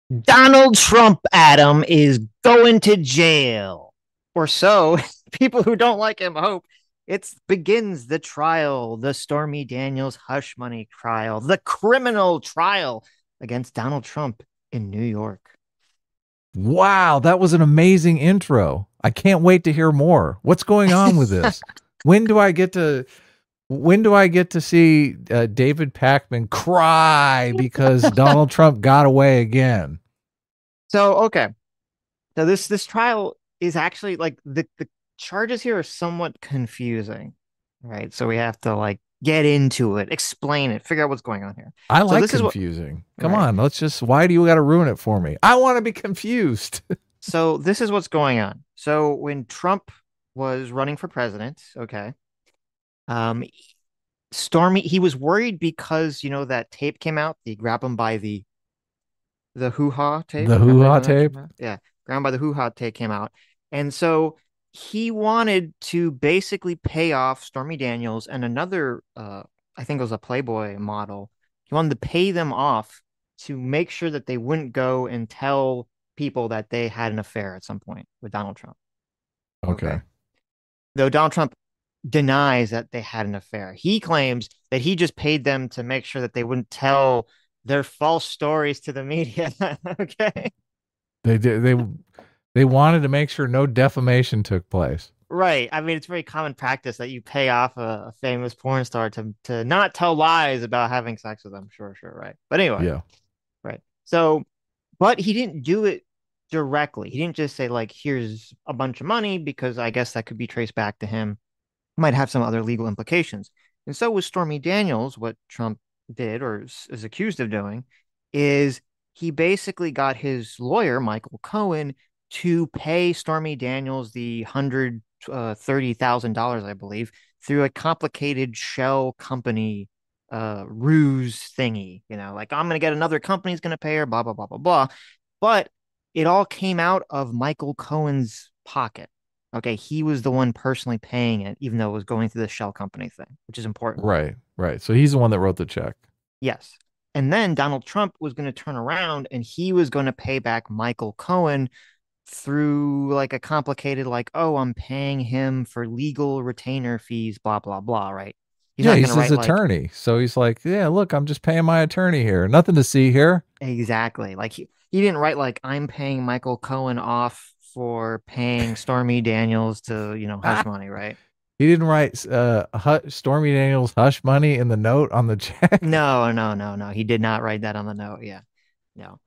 Donald Trump, Adam, is going to jail. Or so people who don't like him hope. It begins the trial, the Stormy Daniels hush money trial, the criminal trial against Donald Trump in New York. Wow, that was an amazing intro. I can't wait to hear more. What's going on with this? When do I get to when do I get to see David Pakman cry because Donald Trump got away again? So, okay. So this trial is actually like the charges here are somewhat confusing, right? So we have to like get into it, explain it, figure out what's going on here. I So like this is what confusing. Come right. on, why do you got to ruin it for me? I want to be confused. So this is what's going on. So when Trump was running for president, okay, um, Stormy, he was worried because that tape came out, the grab him by the hoo-ha tape. The Remember hoo-ha when that tape? came out? Yeah, grab by the hoo-ha tape came out, and so he wanted to basically pay off Stormy Daniels and another, I think it was a Playboy model. He wanted to pay them off to make sure that they wouldn't go and tell people that they had an affair at some point with Donald Trump. Okay. Okay. Though Donald Trump denies that they had an affair. He claims that he just paid them to make sure that they wouldn't tell their false stories to the media. Okay. They wanted to make sure no defamation took place. Right. I mean, it's very common practice that you pay off a famous porn star to not tell lies about having sex with them. Sure, sure, right. But anyway, Yeah. right. So, but he didn't do it directly. He didn't just say, like, here's a bunch of money, because I guess that could be traced back to him. Might have some other legal implications. And so with Stormy Daniels, what Trump did or is accused of doing is he basically got his lawyer, Michael Cohen, to pay Stormy Daniels the $130,000, I believe, through a complicated shell company ruse thingy. Like, I'm gonna get another company's gonna pay her, blah blah blah blah blah. But it all came out of Michael Cohen's pocket. Okay, he was the one personally paying it, even though it was going through the shell company thing, which is important. Right. Right. So he's the one that wrote the check. Yes. And then Donald Trump was going to turn around and he was going to pay back Michael Cohen through like a complicated, like, oh, I'm paying him for legal retainer fees, blah, blah, blah, right? He's Yeah, not going he's to his write like attorney. So he's like, yeah, look, I'm just paying my attorney here. Nothing to see here. exactly. Like he didn't write like, I'm paying Michael Cohen off for paying Stormy Daniels to, hush money, right? He didn't write Stormy Daniels hush money in the note on the check. No, no, no, no. He did not write that on the note. Yeah. No.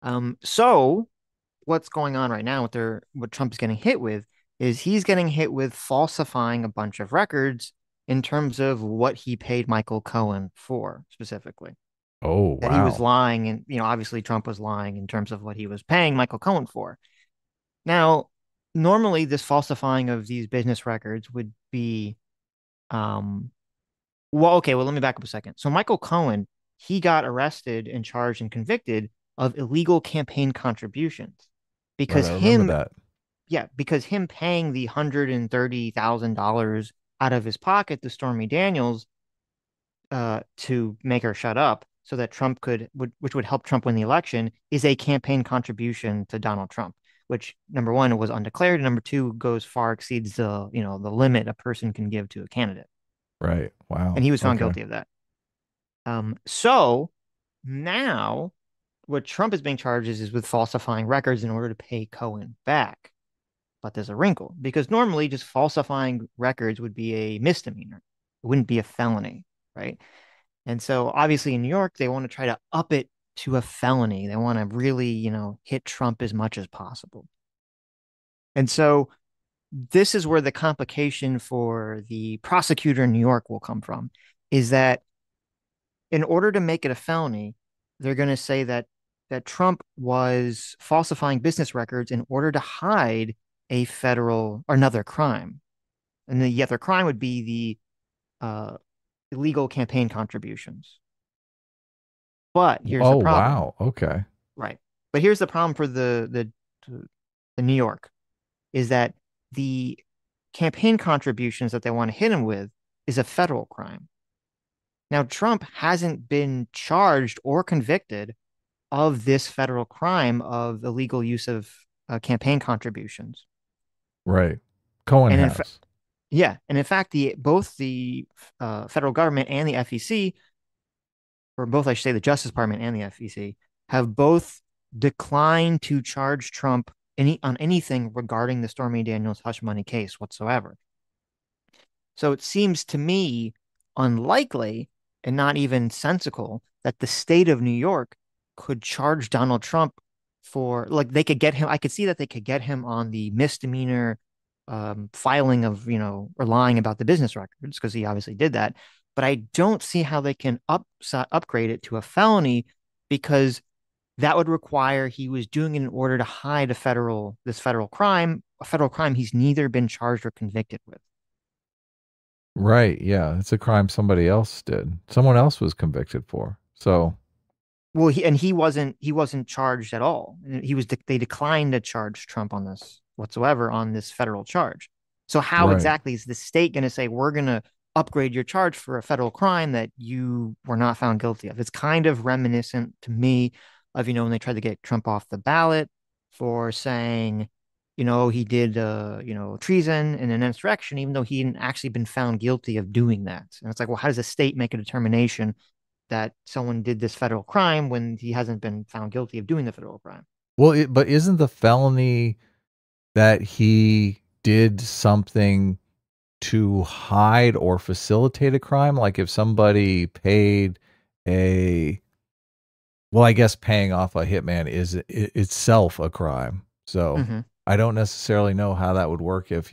So what's going on right now with what Trump is getting hit with is he's getting hit with falsifying a bunch of records in terms of what he paid Michael Cohen for specifically. Oh, That he was wow. lying, and obviously Trump was lying in terms of what he was paying Michael Cohen for. Now, normally this falsifying of these business records would be um well, okay, well, let me back up a second. So Michael Cohen, he got arrested and charged and convicted of illegal campaign contributions Right, because I remember him, that. yeah, because him paying the $130,000 out of his pocket to Stormy Daniels to make her shut up so that which would help Trump win the election, is a campaign contribution to Donald Trump, which number one was undeclared, and number two goes far exceeds the limit a person can give to a candidate, Right. and Wow. he was found Okay. guilty of that. So now what Trump is being charged is with falsifying records in order to pay Cohen back. But there's a wrinkle because normally just falsifying records would be a misdemeanor. It wouldn't be a felony, right? And so obviously in New York, they want to try to up it to a felony. They want to really, hit Trump as much as possible. And so this is where the complication for the prosecutor in New York will come from, is that in order to make it a felony, they're going to say that Trump was falsifying business records in order to hide a federal or another crime, and the other crime would be the illegal campaign contributions. But here's the Oh, problem, wow. Okay. right? But here's the problem for the New York is that the campaign contributions that they want to hit him with is a federal crime. Now, Trump hasn't been charged or convicted of this federal crime of illegal use of campaign contributions. Right. Cohen And has. in fact, both the federal government and the FEC, or both, I should say, the Justice Department and the FEC, have both declined to charge Trump on anything regarding the Stormy Daniels hush money case whatsoever. So it seems to me unlikely and not even sensical that the state of New York could charge Donald Trump for, like, they could get him. I could see that they could get him on the misdemeanor filing of, or lying about the business records, because he obviously did that. But I don't see how they can upgrade it to a felony, because that would require he was doing it in order to hide this federal crime, a federal crime he's neither been charged or convicted with. Right. Yeah. It's a crime somebody else did. Someone else was convicted for. So, Well, he wasn't charged at all. They declined to charge Trump on this whatsoever, on this federal charge. So how right. exactly is the state going to say we're going to upgrade your charge for a federal crime that you were not found guilty of? It's kind of reminiscent to me of, when they tried to get Trump off the ballot for saying, he did treason and an insurrection, even though he hadn't actually been found guilty of doing that. And it's like, well, how does the state make a determination that someone did this federal crime when he hasn't been found guilty of doing the federal crime? Well, but isn't the felony that he did something to hide or facilitate a crime? Like if somebody paid well, I guess paying off a hitman is itself a crime. So Mm-hmm. I don't necessarily know how that would work if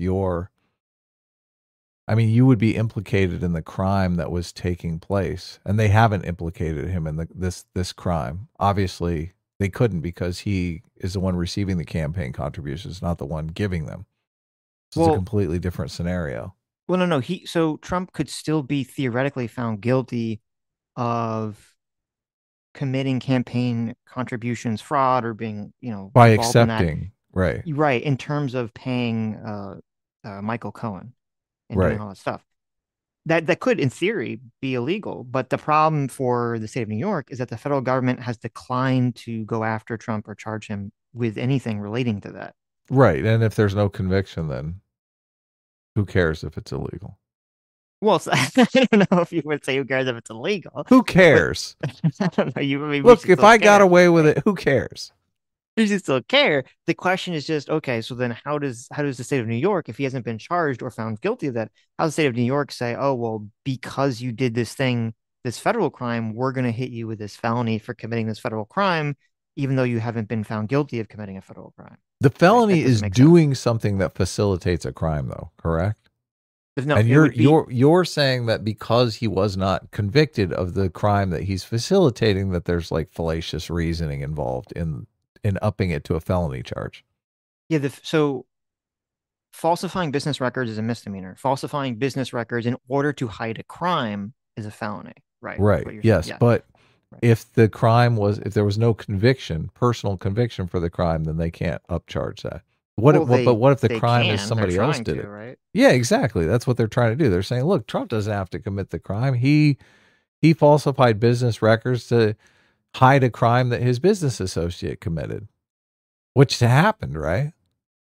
you would be implicated in the crime that was taking place, and they haven't implicated him in this crime. Obviously, they couldn't, because he is the one receiving the campaign contributions, not the one giving them. So it's a Well, completely different scenario. no. So Trump could still be theoretically found guilty of committing campaign contributions fraud, or being, By involved in that. accepting, right, Right, in terms of paying Michael Cohen and doing right, all that stuff. That could, in theory, be illegal. But the problem for the state of New York is that the federal government has declined to go after Trump or charge him with anything relating to that. right. And if there's no conviction, then who cares if it's illegal? Well, I don't know if you would say who cares if it's illegal, Who but cares? I don't know. We Look, should if still I got care, away with right? it, who cares? We should still care. The question is just, okay, so then how does the state of New York, if he hasn't been charged or found guilty of that, how does the state of New York say, oh, well, because you did this thing, this federal crime, we're going to hit you with this felony for committing this federal crime, even though you haven't been found guilty of committing a federal crime, The right? That felony doesn't is make sense. doing something that facilitates a crime, though, correct? No, And it you're would be, you're you're saying that because he was not convicted of the crime that he's facilitating, that there's like fallacious reasoning involved in upping it to a felony charge. yeah, so falsifying business records is a misdemeanor. Falsifying business records in order to hide a crime is a felony, right? Is Right. what you're saying. Yes, Yeah, but right. if there was no conviction, personal conviction for the crime, then they can't upcharge that. Well, But what if the they crime is can. They're somebody else trying did to, it? right? Yeah, exactly. That's what they're trying to do. They're saying, look, Trump doesn't have to commit the crime. He falsified business records to hide a crime that his business associate committed, which happened, right?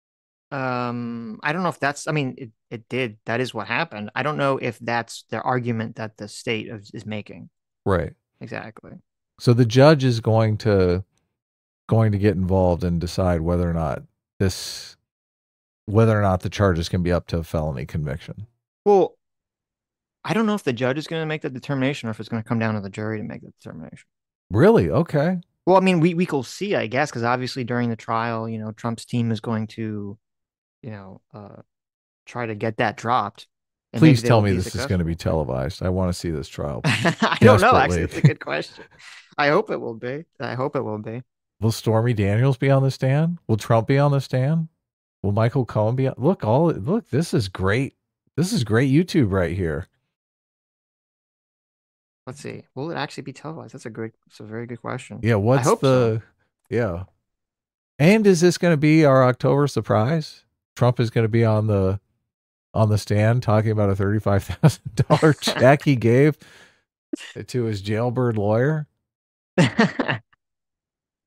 I don't know if that's, I mean, it did. That is what happened. I don't know if that's the argument that the state is making. Right. Exactly. So the judge is going to get involved and decide this whether or not the charges can be up to a felony conviction. Well, I don't know if the judge is going to make the determination or if it's going to come down to the jury to make the determination. Really? Okay. Well, I mean, we could see, I guess, because obviously during the trial, Trump's team is going to, you know, uh, try to get that dropped, and maybe Please they tell will me be this is going to be successful. televised. I want to see this trial I don't know. Actually, desperately. it's a good question. I hope it will be. I hope it will be. Will Stormy Daniels be on the stand? Will Trump be on the stand? Will Michael Cohen be on? Look, this is great. This is great YouTube right here. Let's see. Will it actually be televised? It's a very good question. Yeah, I hope so. yeah. And is this going to be our October surprise? Trump is going to be on the stand talking about a $35,000 check he gave to his jailbird lawyer.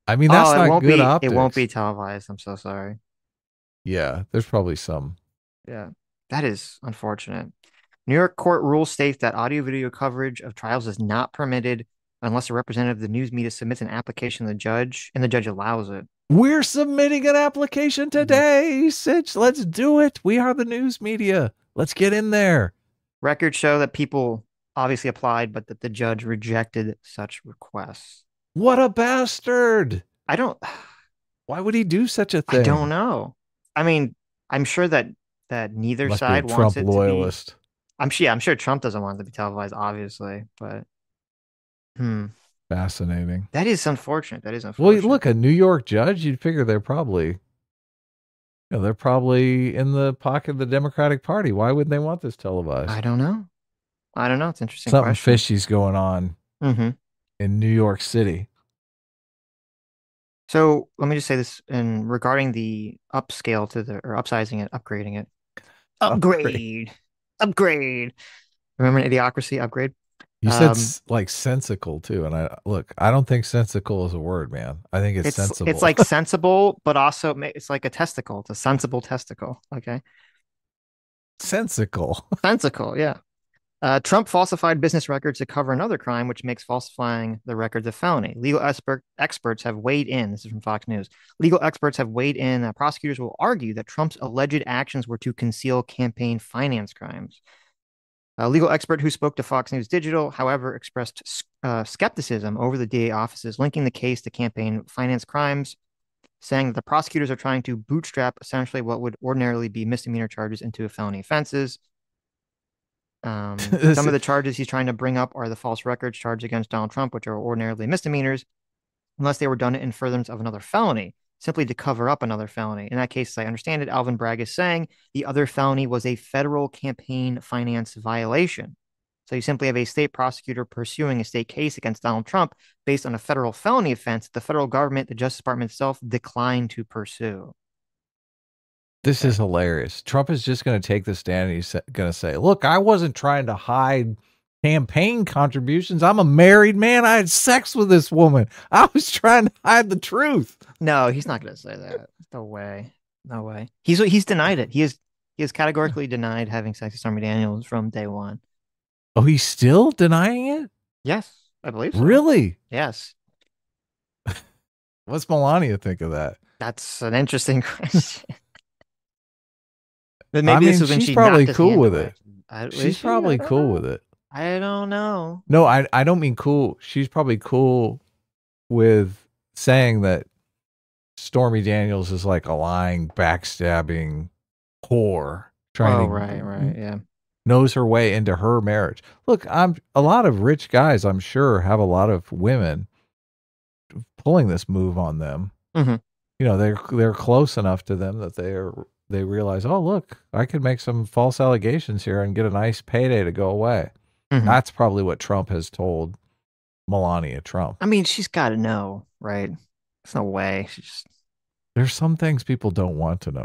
I mean, Oh, that's not good it won't optics. be televised. I'm so sorry. Yeah, there's probably some. Yeah, that is unfortunate. New York court rule states that audio video coverage of trials is not permitted unless a representative of the news media submits an application to the judge and the judge allows it. We're submitting an application Mhm. today, Sitch. Let's do it. We are the news media. Let's get in there. Records show that people obviously applied, but that the judge rejected such requests. What a bastard. I don't, Why would he do such a I don't thing? know. I mean, I'm sure that neither Must be a side wants Trump it to be. loyalist. I'm sure Trump doesn't want it to be televised, obviously, but hmm, Fascinating. that is unfortunate. That is Well, unfortunate. look, a New York judge, you'd figure they're probably in the pocket of the Democratic Party. Why would they want this I televised? don't know. I don't know. It's an interesting Something question. fishy's going on Hmm. in New York City. So let me just say this in regarding the upscale to the or upsizing it, upgrading it. Upgrade. Upgrade. Upgrade. Remember an Idiocracy upgrade? You said Um, like sensical too, and I don't think sensical is a word, man. I think it's it's sensible. like sensible, but also it's like a testicle. It's a sensible testicle. Okay. Sensical. Sensical, yeah. Trump falsified business records to cover another crime, which makes falsifying the records a felony. Experts have weighed in. This is from Fox News. Legal experts have weighed in that prosecutors will argue that Trump's alleged actions were to conceal campaign finance crimes. A legal expert who spoke to Fox News Digital, however, expressed skepticism over the DA offices linking the case to campaign finance crimes, saying that the prosecutors are trying to bootstrap essentially what would ordinarily be misdemeanor charges into felony offenses. Some of the charges he's trying to bring up are the false records charged against Donald Trump, which are ordinarily misdemeanors, unless they were done in furtherance of another felony, simply to cover up another felony. In that case, as I understand it, Alvin Bragg is saying the other felony was a federal campaign finance violation. So you simply have a state prosecutor pursuing a state case against Donald Trump based on a federal felony offense the federal government, the Justice Department itself, declined to pursue. This Okay. is hilarious. Trump is just going to take the stand and he's going to say, "Look, I wasn't trying to hide campaign contributions. I'm a married man. I had sex with this woman. I was trying to hide the truth." No, he's not going to say that. No way. No way. He's denied it. He has categorically denied having sex with Stormy Daniels from day one. Oh, he's still denying it? Yes, I believe so. Really? Yes, What's Melania think of that? that's an interesting question. But I maybe this mean, was when she's she knocked probably his cool hand with away. it. Is She's she? I probably don't cool know. with it. I don't know. No, I don't mean cool. She's probably cool with saying that Stormy Daniels is like a lying, backstabbing whore Oh, trying right, to right, yeah. knows her way into her marriage. Look, I'm a lot of rich guys, I'm sure, have a lot of women pulling this move on them. Hmm. You know, they're close enough to them that they realize, oh look, I could make some false allegations here and get a nice payday to go away. Hmm. That's probably what Trump has told Melania Trump. I mean, she's got to know, right? There's no way. She just. There's some things people don't want to know.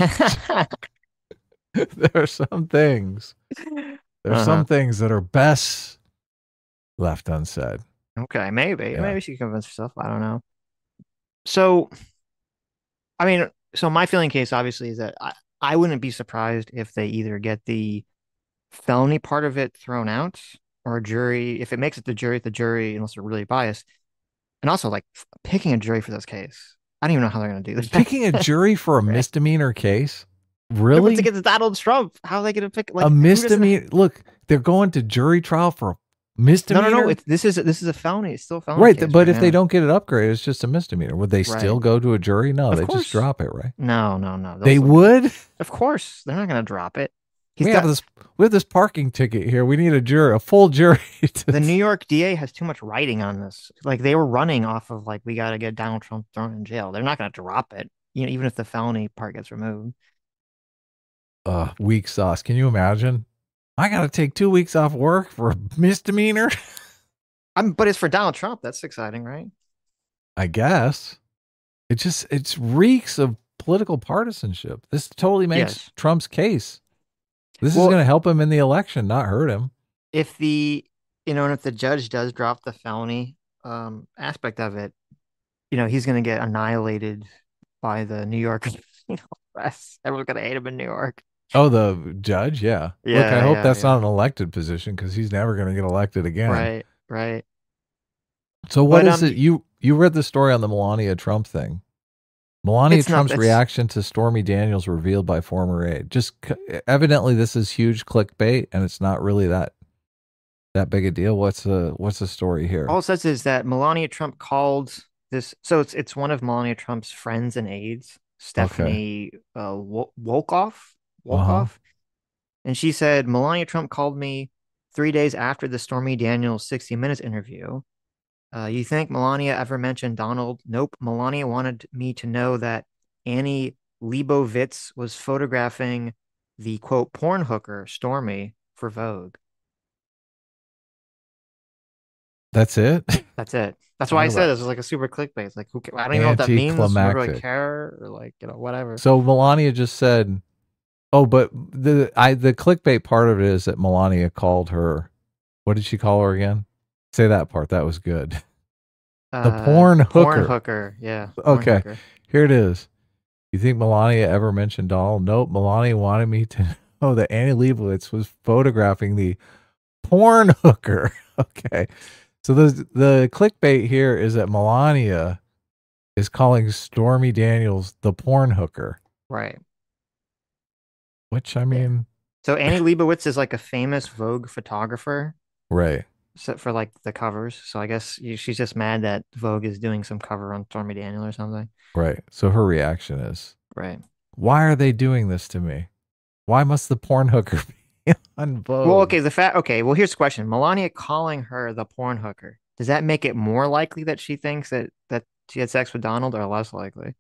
there are some things. There's Uh-huh. some things that are best left unsaid. Okay, maybe. Yeah. Maybe she can convince herself. I don't know. So, I mean, so my feeling case obviously is that I wouldn't be surprised if they either get the felony part of it thrown out or a jury, if it makes it the jury, unless they're really biased. And also, like, picking a jury for this case. I don't even know how they're going to do Picking a this. jury for a misdemeanor case? If it's Really? against Donald Trump, how are they going to pick? A Like, who doesn't? misdemeanor? Look, they're going to jury trial for a No, no, no. misdemeanor? This is a felony. It's still a felony Right, case but right if they now. don't get it upgraded, it's just a misdemeanor. Would they still Right. go to a jury? No, Of they just course. drop it, right? No, no, no. They'll They still get. would? Of course, they're not going to drop it. He's We have got this we have this parking ticket here. We need a jury, a full jury. the New York DA has too much writing on this. Like they were running off of like we got to get Donald Trump thrown in jail. They're not going to drop it. You know, even if the felony part gets removed. Weak sauce. Can you imagine? I got to take 2 weeks off work for a misdemeanor. But it's for Donald Trump. That's exciting, right? I guess it's reeks of political partisanship. This totally makes Yes. Trump's case. This is Well, going to help him in the election, not hurt him. if the and if the judge does drop the felony aspect of it, he's going to get annihilated by the New York, press. Everyone's going to hate him in New York. Oh, the judge? Yeah. Look, I Yeah, hope yeah, that's not yeah. an elected position because he's never going to get elected again. Right, right. So what But is it? You read the story on the Melania Trump thing. Melania it's not. Trump's It's reaction to Stormy Daniels revealed by former aide. Evidently this is huge clickbait and it's not really that big a deal. What's the story all here? it says is that Melania Trump called this. So it's one of Melania Trump's friends and aides, Okay. Stephanie Wolkoff, Uh-huh. Wolkoff, and she said Melania Trump called me 3 days after the Stormy Daniels 60 Minutes interview. You think Melania ever mentioned Donald? Nope. Melania wanted me to know that Annie Leibovitz was photographing the quote porn hooker Stormy for Vogue. That's it? That's it. That's why I Talk said about this was like a super clickbait. It's like, who I don't even know what that means, nor do I anticlimactic. care, or like, whatever. So Melania just said, "Oh, but the clickbait part of it is that Melania called her. What did she call her again? Say that part. That was good. The porn Porn hooker. hooker. Yeah, porn Okay, hooker. here it is. You think Melania ever mentioned Donald? Nope. Melania wanted me to know that Annie Leibovitz was photographing the porn hooker. Okay. So the clickbait here is that Melania is calling Stormy Daniels the porn hooker, Right. which I Yeah. mean, So Annie Leibovitz is like a famous Vogue photographer, right, for like the covers. So I guess she's just mad that Vogue is doing some cover on Stormy Daniel or something. right. So her reaction is, Right. why are they doing this to me? Why must the porn hooker be on Well, Vogue? okay, the fact. Okay, well, here's the question: Melania calling her the porn hooker. Does that make it more likely that she thinks that she had sex with Donald, or less likely?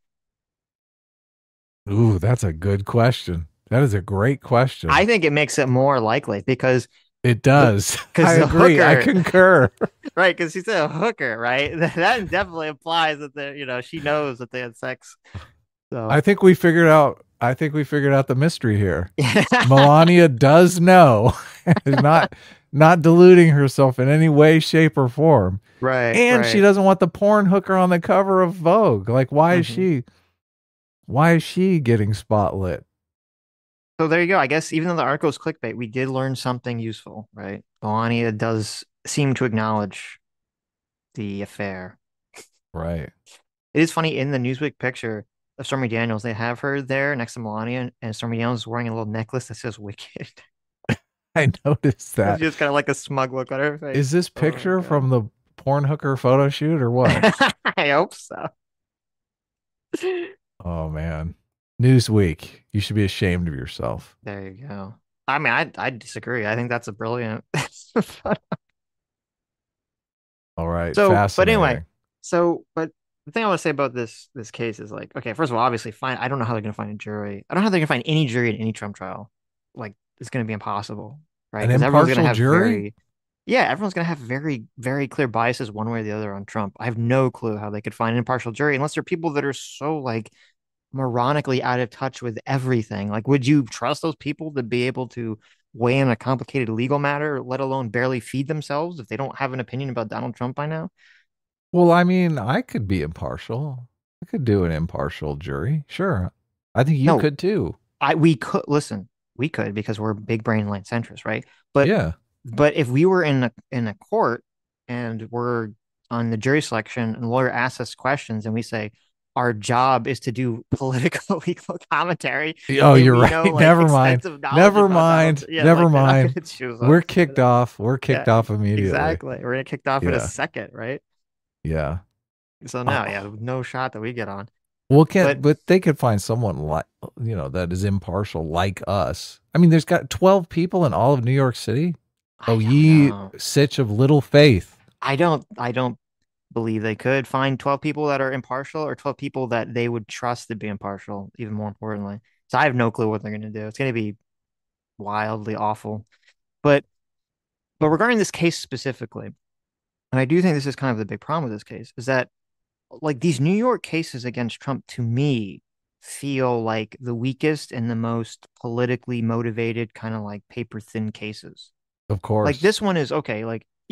Ooh, that's a good question. That is a great I question. think it makes it more likely because It the does. I because the agree. I hooker, concur. right? Because she said a hooker, right? That definitely implies that she knows that they had sex. So I think we figured out the mystery here. Melania does know, is not deluding herself in any way, shape, or form. right, And she right. doesn't want the porn hooker on the cover of Vogue. Like, Hmm. why is she getting spotlit? So there you go. I guess even though the article is clickbait, we did learn something useful, right? Melania does seem to acknowledge the affair. Right. It is funny in the Newsweek picture of Stormy Daniels, they have her there next to Melania, and Stormy Daniels is wearing a little necklace that says "Wicked." I noticed And she that. just kind of like a smug look on her Is face. this Oh my picture God. from the porn hooker photo shoot or what? I hope so. Oh man. Newsweek. You should be ashamed of yourself. There you go. I mean, I disagree. I think that's a brilliant. All right. So, but anyway, Fascinating. but the thing I want to say about this case is like, okay, first of all, obviously, fine. I don't know how they're gonna find a jury. I don't know how they're gonna find any jury in any Trump trial. Like, it's gonna be impossible, right? An Because impartial jury? everyone's gonna have very, very clear biases one way or the other on Trump. I have no clue how they could find an impartial jury unless they're people that are so like moronically out of touch with everything. Like, would you trust those people to be able to weigh in a complicated legal matter, let alone barely feed themselves if they don't have an opinion about Donald Trump by now? Well, I mean, I could be impartial. I could do an impartial jury. Sure. I think you No, could too. we could listen. We could because we're big brain light centrists, right? But Yeah. if we were in a court and we're on the jury selection and the lawyer asks us questions and we say our job is to do political legal commentary Oh, and you're we know right. like Never mind. extensive knowledge Never about Donald, mind. yeah, Never like they're not mind. going to choose We're us. kicked off. We're Yeah, kicked off immediately. exactly. We're gonna kicked off in a Yeah. second, right? Yeah. So now, Oh. yeah, no shot that we get on. Well, But can't but they could find someone like that is impartial like us. I mean, there's got 12 people in all of New York City. I Oh, don't ye know. sitch of little faith. I don't believe they could find 12 people that are impartial or 12 people that they would trust to be impartial, even more importantly. So I have no clue what they're going to do. It's going to be wildly awful. But regarding this case specifically, and I do think this is kind of the big problem with this case, is that like these New York cases against Trump to me feel like the weakest and the most politically motivated kind of like paper thin cases. Of Like course. this one is okay, like yeah,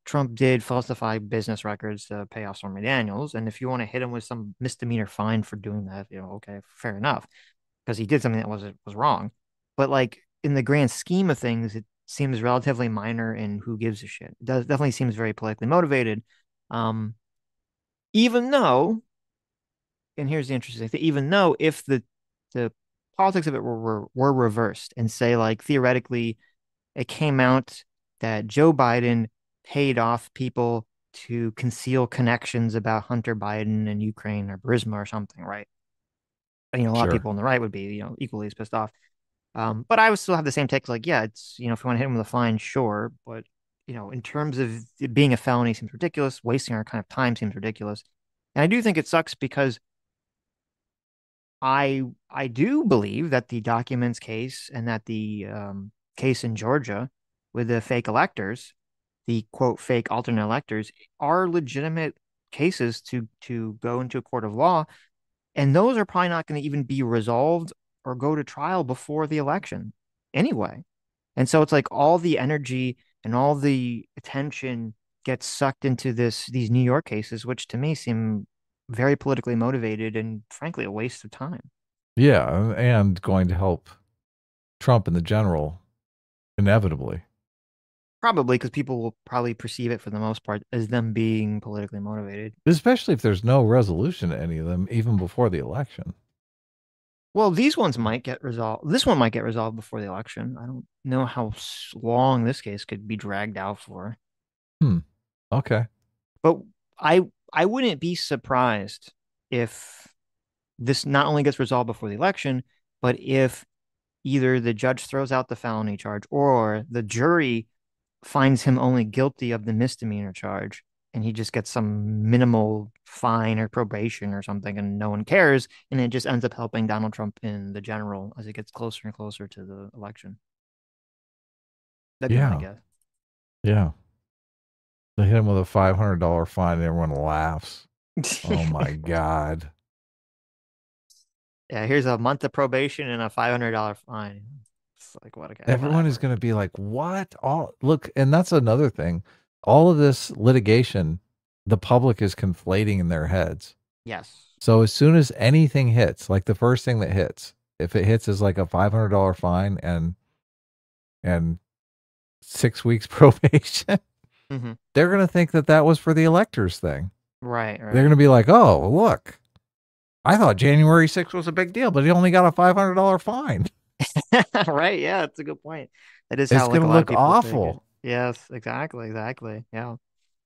Trump did falsify business records to pay off Stormy Daniels, and if you want to hit him with some misdemeanor fine for doing that, okay, fair enough, because he did something that was wrong. But like in the grand scheme of things, it seems relatively minor, and who gives a shit? It does definitely seems very politically motivated. Um, even though, and here's the interesting thing, even though if the politics of it were reversed and say like theoretically it came out that Joe Biden paid off people to conceal connections about Hunter Biden and Ukraine or Burisma or something, right? And, a lot of Sure. people on the right would be, equally as pissed off. But I would still have the same take. Like, yeah, it's, if you want to hit him with a fine, sure. But, in terms of it being a felony seems ridiculous. Wasting our kind of time seems ridiculous. And I do think it sucks because I do believe that the documents case and that the case in Georgia with the fake electors, the quote fake alternate electors, are legitimate cases to go into a court of law, and those are probably not going to even be resolved or go to trial before the election anyway. And so it's like all the energy and all the attention gets sucked into these New York cases, which to me seem very politically motivated and frankly a waste of time. Yeah, and going to help Trump in the general, inevitably. Probably because people will probably perceive it for the most part as them being politically motivated. Especially if there's no resolution to any of them, even before the election. Well, these ones might get resolved. This one might get resolved before the election. I don't know how long this case could be dragged out for. Hmm. Okay. But I I wouldn't be surprised if this not only gets resolved before the election, but if either the judge throws out the felony charge or the jury finds him only guilty of the misdemeanor charge and he just gets some minimal fine or probation or something and no one cares and it just ends up helping Donald Trump in the general as it gets closer and closer to the election. That'd be my Yeah. guess. Yeah. They hit him with a $500 fine and everyone laughs. Oh my God. Yeah, here's a month of probation and a $500 fine. It's like what a Everyone is whatever. going to be like, what? All look, and that's another thing. All of this litigation, the public is conflating in their heads. Yes. So as soon as anything hits, like the first thing that hits, if it hits is like a $500 fine and 6 weeks probation, Hmm. they're going to think that that was for the electors thing. Right, They're going right. to be like, oh, look, I thought January 6th was a big deal, but he only got a $500 fine. Right, yeah, that's a good point. That is It's how like going a to lot of look people take it. awful. Yes, exactly, exactly. Yeah.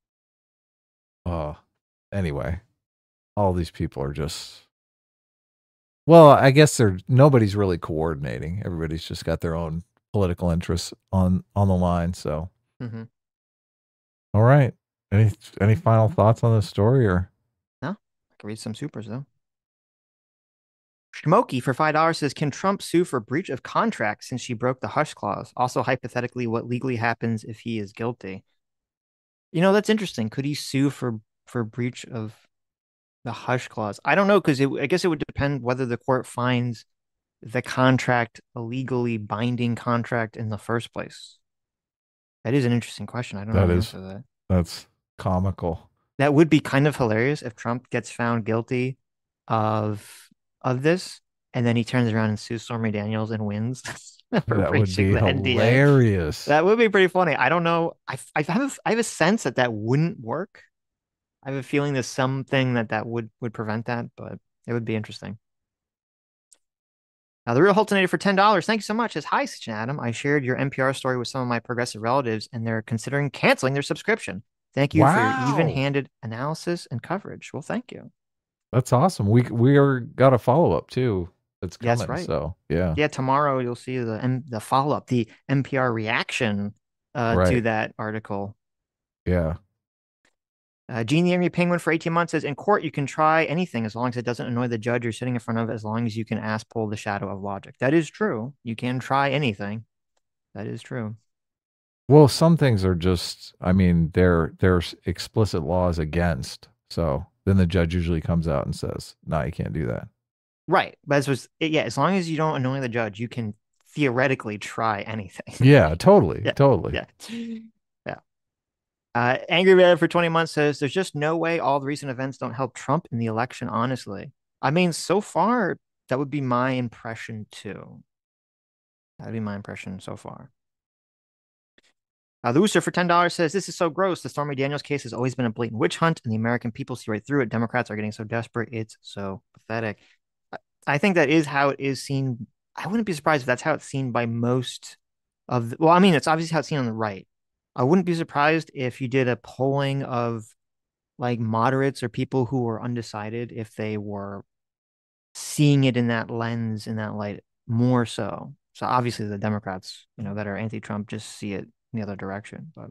Anyway, all these people are just, well, I guess they're nobody's really coordinating. Everybody's just got their own political interests on the line. So, Hmm. all right. Any final thoughts on this story or No, I can read some supers though. Schmokey for $5 says, can Trump sue for breach of contract since she broke the hush clause? Also, hypothetically, what legally happens if he is guilty? That's interesting. Could he sue for breach of the hush clause? I don't know because I guess it would depend whether the court finds the contract a legally binding contract in the first place. That is an interesting question. I don't know that the is answer to that. that's comical. That would be kind of hilarious if Trump gets found guilty of of this, and then he turns around and sues Stormy Daniels and wins for That would breaching be the NDA. hilarious. That would be pretty funny. I don't know. I have a sense that that wouldn't work. I have a feeling there's something that would prevent that, but it would be interesting. Now, the real Hultonator for $10. Thank you so much. Says, hi, Sitchin Adam. I shared your NPR story with some of my progressive relatives, and they're considering canceling their subscription. Thank you for your Wow. even-handed analysis and coverage. Well, thank you. That's awesome. We are got a follow-up too that's Yeah, that's coming. right. So, yeah. Yeah, tomorrow you'll see the follow-up, the NPR reaction to Right. that article. Yeah. Gene the Angry Penguin for 18 months says, in court, you can try anything as long as it doesn't annoy the judge you're sitting in front of, as long as you can ask pull the shadow of logic. That is true. You can try anything. That is true. Well, some things are just, I mean, there's explicit laws against. So then the judge usually comes out and says, "No, you can't do that." Right. But yeah, as long as you don't annoy the judge, you can theoretically try anything. Yeah, totally, Yeah. totally. Yeah. Yeah. Angry Bear for 20 months says there's just no way all the recent events don't help Trump in the election, honestly. I mean, so far, that would be my impression too. That'd be my impression so far. The Rooster for $10 says this is so gross. The Stormy Daniels case has always been a blatant witch hunt, and the American people see right through it. Democrats are getting so desperate. It's so pathetic. I think that is how it is seen. I wouldn't be surprised if that's how it's seen by most of well, I mean, it's obviously how it's seen on the right. I wouldn't be surprised if you did a polling of like moderates or people who were undecided if they were seeing it in that lens, in that light, more so. So obviously the Democrats, that are anti-Trump just see it in the other direction. But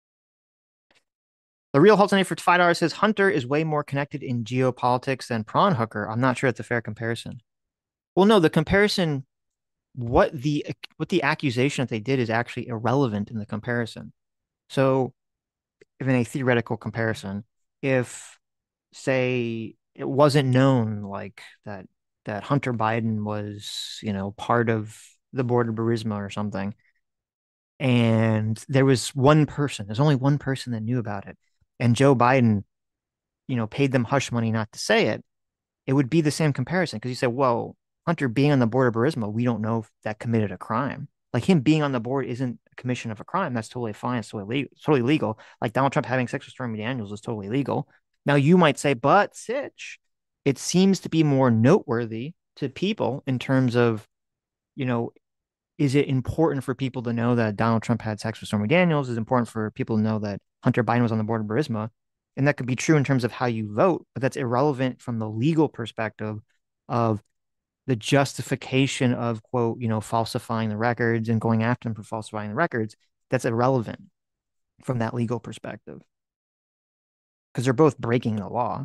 the real Halton for $5 says Hunter is way more connected in geopolitics than Prawn Hooker. I'm not sure it's a fair comparison. Well, no, the comparison, what the accusation that they did is actually irrelevant in the comparison. So, if in a theoretical comparison, if say it wasn't known like that Hunter Biden was, part of the border Burisma or something, and there's only one person that knew about it, and Joe Biden, paid them hush money not to say it, it would be the same comparison because you said, well, Hunter being on the board of Burisma, we don't know if that committed a crime. Like him being on the board isn't a commission of a crime. That's totally fine. It's totally legal. Like Donald Trump having sex with Stormy Daniels is totally legal. Now you might say, but Sitch, it seems to be more noteworthy to people in terms of, you know, is it important for people to know that Donald Trump had sex with Stormy Daniels? Is it important for people to know that Hunter Biden was on the board of Burisma? And that could be true in terms of how you vote, but that's irrelevant from the legal perspective of the justification of, quote, falsifying the records and going after them for falsifying the records. That's irrelevant from that legal perspective because they're both breaking the law.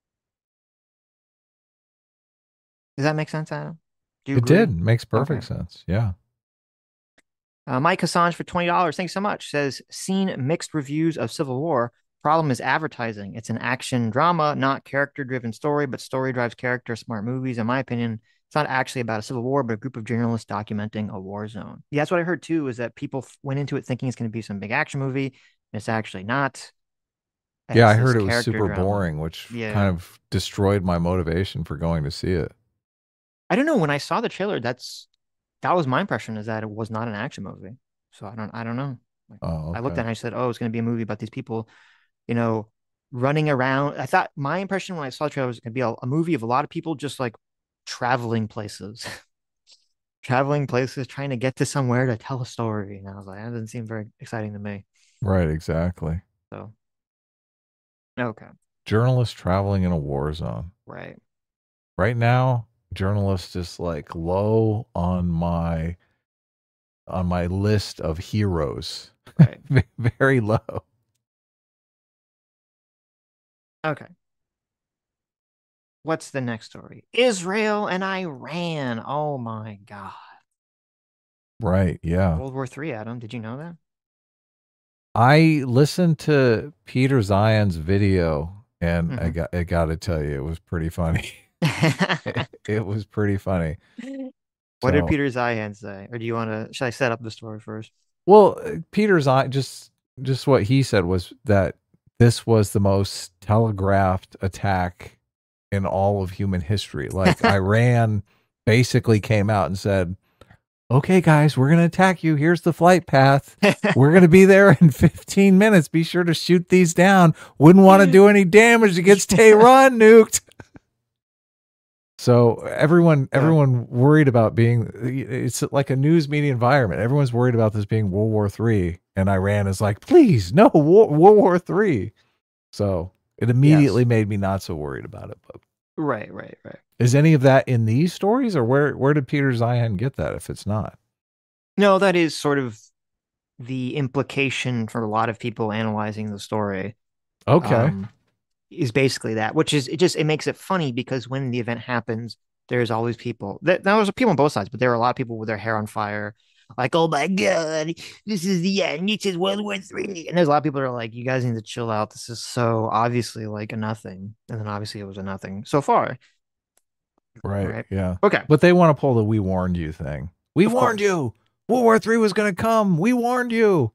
Does that make sense, Adam? Do you It agree? did. Makes Okay. perfect sense. Yeah. Mike Assange for $20. Thanks so much. Says, seen mixed reviews of Civil War. Problem is advertising. It's an action drama, not character driven story, but story drives character, smart movies. In my opinion, it's not actually about a civil war, but a group of journalists documenting a war zone. Yeah, that's what I heard too, is that people went into it thinking it's going to be some big action movie. And it's actually not. Yeah, It's I this heard it was character super drama. boring, which kind Yeah. of destroyed my motivation for going to see it. I don't know. When I saw the trailer, that was my impression, is that it was not an action movie. So I don't know. Like, Oh, I looked at it okay. and I said, oh, it's going to be a movie about these people, you know, running around. I thought my impression when I saw the trailer was going to be a movie of a lot of people just like traveling places, traveling places, trying to get to somewhere to tell a story. And I was like, that doesn't seem very exciting to me. Right, exactly. So, okay. Journalists traveling in a war zone. Right. Right now, journalists is like low on my list of heroes. Right. Very low. Okay. What's the next story? Israel and Iran. Oh my God. Right, yeah. World War III, Adam. Did you know that? I listened to Peter Zion's video and Mm-hmm. I got to tell you it was pretty funny. It was pretty funny. What did So, Peter Zeihan say? Or should I set up the story first? well, Peter Zion just what he said was that this was the most telegraphed attack in all of human history. Like Iran basically came out and said, okay, guys, we're going to attack you. Here's the flight path. We're going to be there in 15 minutes. Be sure to shoot these down. Wouldn't want to do any damage against Tehran nuked. So Uh, everyone worried about being, it's like a news media environment. Everyone's worried about this being World War III. And Iran is like, please, no, World War III. So it immediately yes. made me not so worried about it. But Right, right, right. is any of that in these stories, or where did Peter Zion get that if it's not? No, that is sort of the implication for a lot of people analyzing the story. Okay. Um, is basically that, which is it makes it funny because when the event happens, there's always people that there was people on both sides, but there are a lot of people with their hair on fire, like, oh my God, this is the end. This is World War III. And there's a lot of people that are like, you guys need to chill out. This is so obviously like a nothing. And then obviously it was a nothing so far. Right. Right. Yeah. Okay. But they want to pull the "we warned you" thing. We Of warned course. you. World War III was going to come. We warned you.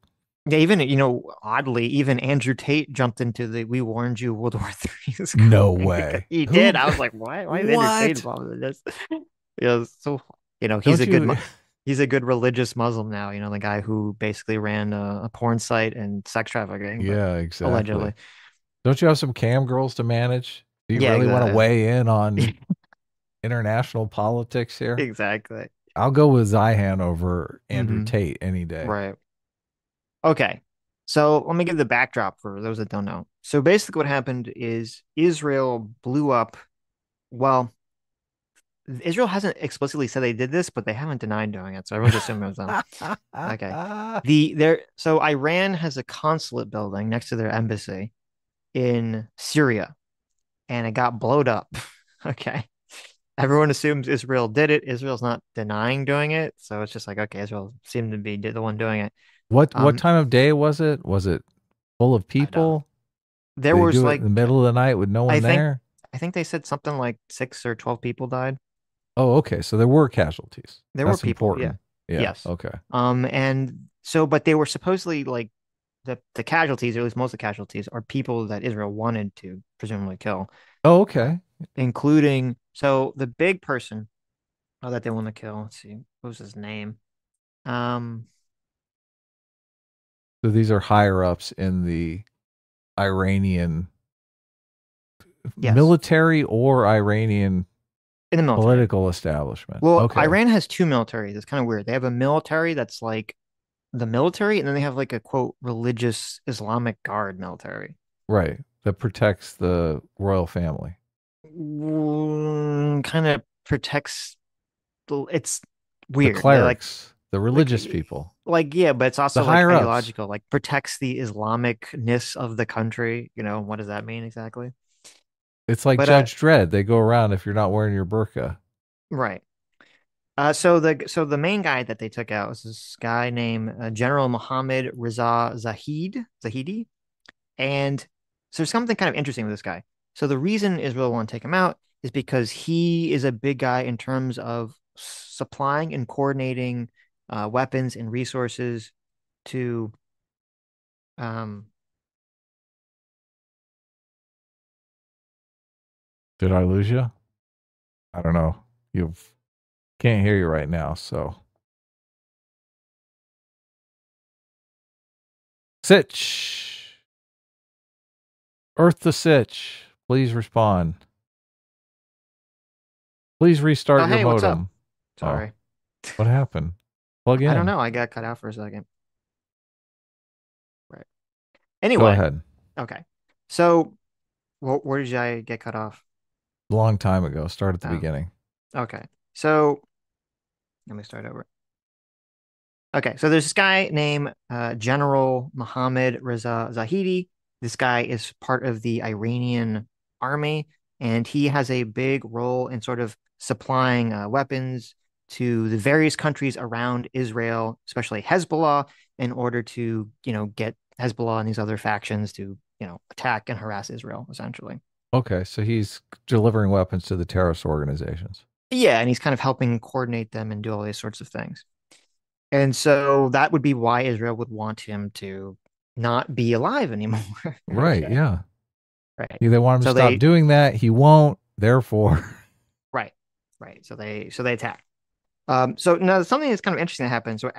Yeah, even oddly, even Andrew Tate jumped into the "We warned you, World War III is No coming." Because way. he did. Who? I was like, why? Why is Andrew Tate What? involved in this? Yeah, so he's Don't a good you? he's a good religious Muslim now. The guy who basically ran a porn site and sex trafficking, but Yeah, exactly. allegedly. Don't you have some cam girls to manage? Do you Yeah, really want to exactly. weigh in on international politics here? Exactly. I'll go with Zihan over Andrew Hmm. Tate any day. Right. Okay. So let me give the backdrop for those that don't know. So basically, what happened is Israel blew up. Well, Israel hasn't explicitly said they did this, but they haven't denied doing it. So everyone's assuming it was them. Okay. So Iran has a consulate building next to their embassy in Syria, and it got blowed up. Okay. Everyone assumes Israel did it. Israel's not denying doing it, so it's just like, okay, Israel seemed to be the one doing it. What Um, time of day was it? Was it full of I don't. people? There Did they was do it in like, the middle of the night with no I one think, there? I think they said something like 6 or 12 people died. Oh, okay. So there were casualties. There were That's people, yeah, important. Yeah. yes. Okay. And so, but they were supposedly like the casualties, or at least most of the casualties, are people that Israel wanted to presumably kill, Oh, uh, okay. including the big person that they want to kill. Let's see, what was his name? Um, So these are higher ups in the Iranian yes, military or Iranian in the military. political establishment. Well, Okay. Iran has two militaries. It's kind of weird. They have a military that's like the military, and then they have like a quote religious Islamic Guard military. Right. That protects the royal family. Kind of protects it's The weird. They're clerics, the like religious people, yeah, but it's the also like higher ups. ideological, like protects the Islamicness of the country. What does that mean exactly? It's like But Judge Dredd. They go around if you're not wearing your burqa. right. So the main guy that they took out was this guy named General Mohammed Reza Zahidi, and so there's something kind of interesting with this guy. So the reason Israel want to take him out is because he is a big guy in terms of supplying and coordinating weapons and resources to um Did I lose you? I don't know. You can't hear you right now. So, Sitch, Earth to Sitch, please respond. Please restart oh, your hey, what's up? modem. Oh, Sorry. what happened? Plug I don't in. know. I got cut out for a second. Right. Go Anyway, ahead. okay. So where did I get cut off? A long time ago. Start at the Oh, beginning. okay. So let me start over. Okay, so there's this guy named General Mohammed Reza Zahidi. This guy is part of the Iranian army, and he has a big role in sort of supplying weapons to the various countries around Israel, especially Hezbollah, in order to, get Hezbollah and these other factions to, attack and harass Israel, essentially. Okay, so he's delivering weapons to the terrorist organizations. Yeah, and he's kind of helping coordinate them and do all these sorts of things. And so that would be why Israel would want him to not be alive anymore. Right, Okay. yeah. Right. They want him to So stop they doing that. He won't. Therefore, right. Right. So they attack. So now something that's kind of interesting that happened. So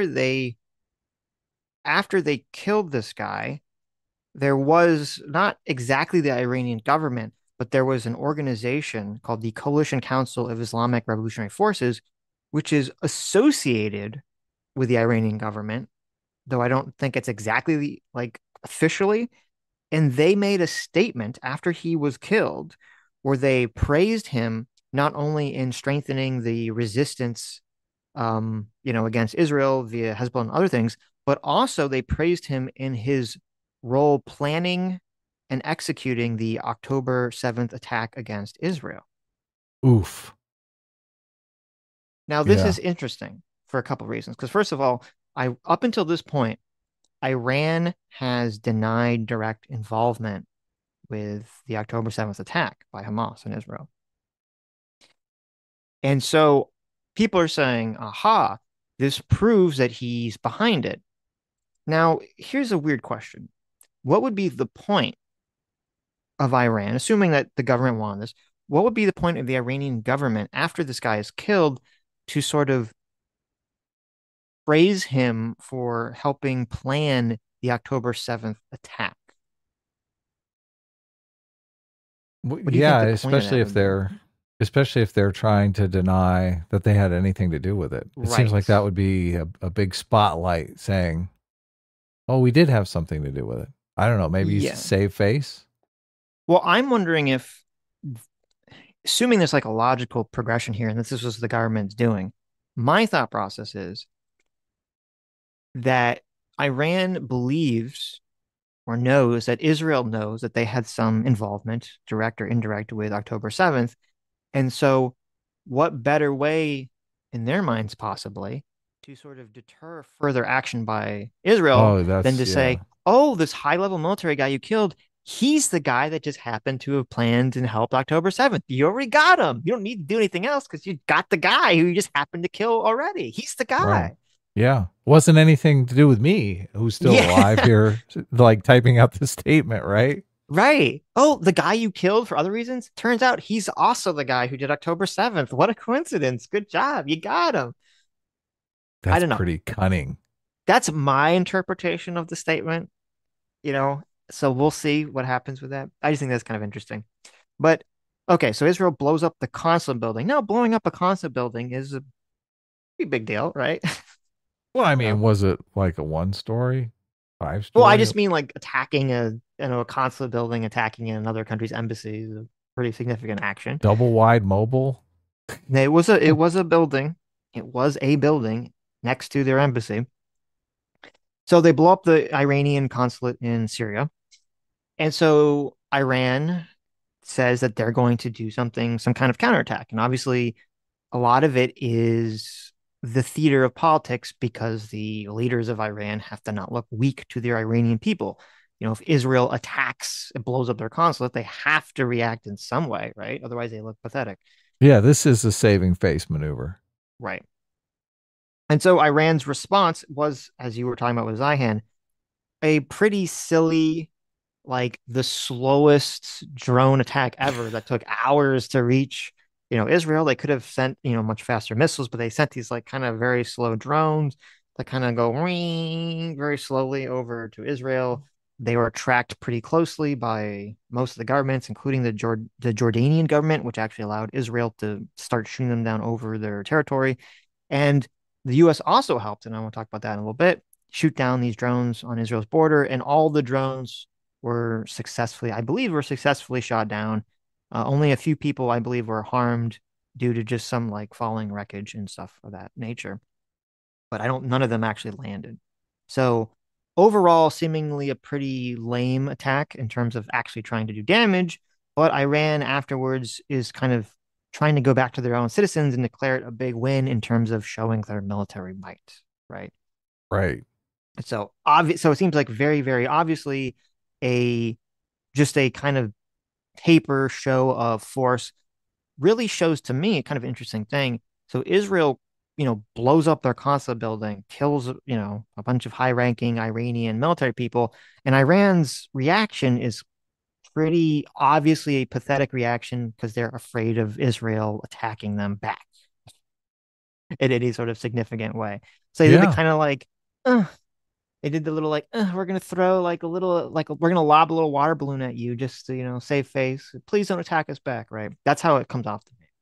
after they killed this guy, there was not exactly the Iranian government, but there was an organization called the Coalition Council of Islamic Revolutionary Forces, which is associated with the Iranian government, though I don't think it's exactly like officially. And they made a statement after he was killed where they praised him not only in strengthening the resistance, against Israel via Hezbollah and other things, but also they praised him in his role planning and executing the October 7th attack against Israel. oof. Now, this Yeah. is interesting for a couple of reasons. Because first of all, up until this point, Iran has denied direct involvement with the October 7th attack by Hamas in Israel. And so people are saying, aha, this proves that he's behind it. Now, here's a weird question. What would be the point of Iran, assuming that the government wanted this? What would be the point of the Iranian government after this guy is killed to sort of praise him for helping plan the October 7th attack? What do you think Yeah, the point of that would be? especially if they're trying to deny that they had anything to do with it. It seems Right. like that would be a big spotlight saying, "Oh, we did have something to do with it." I don't know, maybe Yeah. save face. Well, I'm wondering if, assuming there's like a logical progression here, and this is what the government's doing, my thought process is that Iran believes or knows that Israel knows that they had some involvement, direct or indirect, with October 7th. And so, what better way, in their minds, possibly, to sort of deter further action by Israel Oh, than that's to say, yeah. oh, this high level military guy you killed, he's the guy that just happened to have planned and helped October 7th. You already got him. You don't need to do anything else because you got the guy who you just happened to kill already. He's the Right. guy. Yeah. Wasn't anything to do with me who's still alive Yeah. here, like typing out the statement, right? Right. Oh, the guy you killed for other reasons? Turns out he's also the guy who did October 7th. What a coincidence. Good job. You got him. I That's don't know. pretty cunning. That's my interpretation of the statement, you know. So we'll see what happens with that. I just think that's kind of interesting. But okay, so Israel blows up the consulate building. Now, blowing up a consulate building is a pretty big deal, right? Well, I You know. mean, was it like a one story, five Well, I story, just mean like attacking a consulate building, attacking another country's embassy is a pretty significant action. double wide mobile? It was a building. It was a building next to their embassy. So they blow up the Iranian consulate in Syria. And so Iran says that they're going to do something, some kind of counterattack. And obviously, a lot of it is the theater of politics because the leaders of Iran have to not look weak to their Iranian people. You know, if Israel attacks, it blows up their consulate, they have to react in some way, right? Otherwise, they look pathetic. Yeah, this is a saving face maneuver. Right. And so Iran's response was, as you were talking about with Zihan, a pretty silly, like the slowest drone attack ever that took hours to reach, Israel. They could have sent, much faster missiles, but they sent these like kind of very slow drones that kind of go very slowly over to Israel. They were tracked pretty closely by most of the governments, including the Jordanian government, which actually allowed Israel to start shooting them down over their territory. And the U.S. also helped, and I want to talk about that in a little bit, shoot down these drones on Israel's border, and all the drones I believe, were successfully shot down. Only a few people, I believe, were harmed due to just some like falling wreckage and stuff of that nature. But none of them actually landed. So overall, seemingly a pretty lame attack in terms of actually trying to do damage. But Iran afterwards is kind of trying to go back to their own citizens and declare it a big win in terms of showing their military might, right? Right. So obvious. So it seems like very, very obviously a just a kind of paper show of force really shows to me a kind of interesting thing. So Israel, blows up their consulate building, kills, a bunch of high-ranking Iranian military people, and Iran's reaction is pretty obviously a pathetic reaction because they're afraid of Israel attacking them back in any sort of significant way. So they did the Yeah. kind of like, they did the little like, we're gonna throw like a little like we're gonna lob a little water balloon at you just to save face. Please don't attack us back, right? That's how it comes off to me.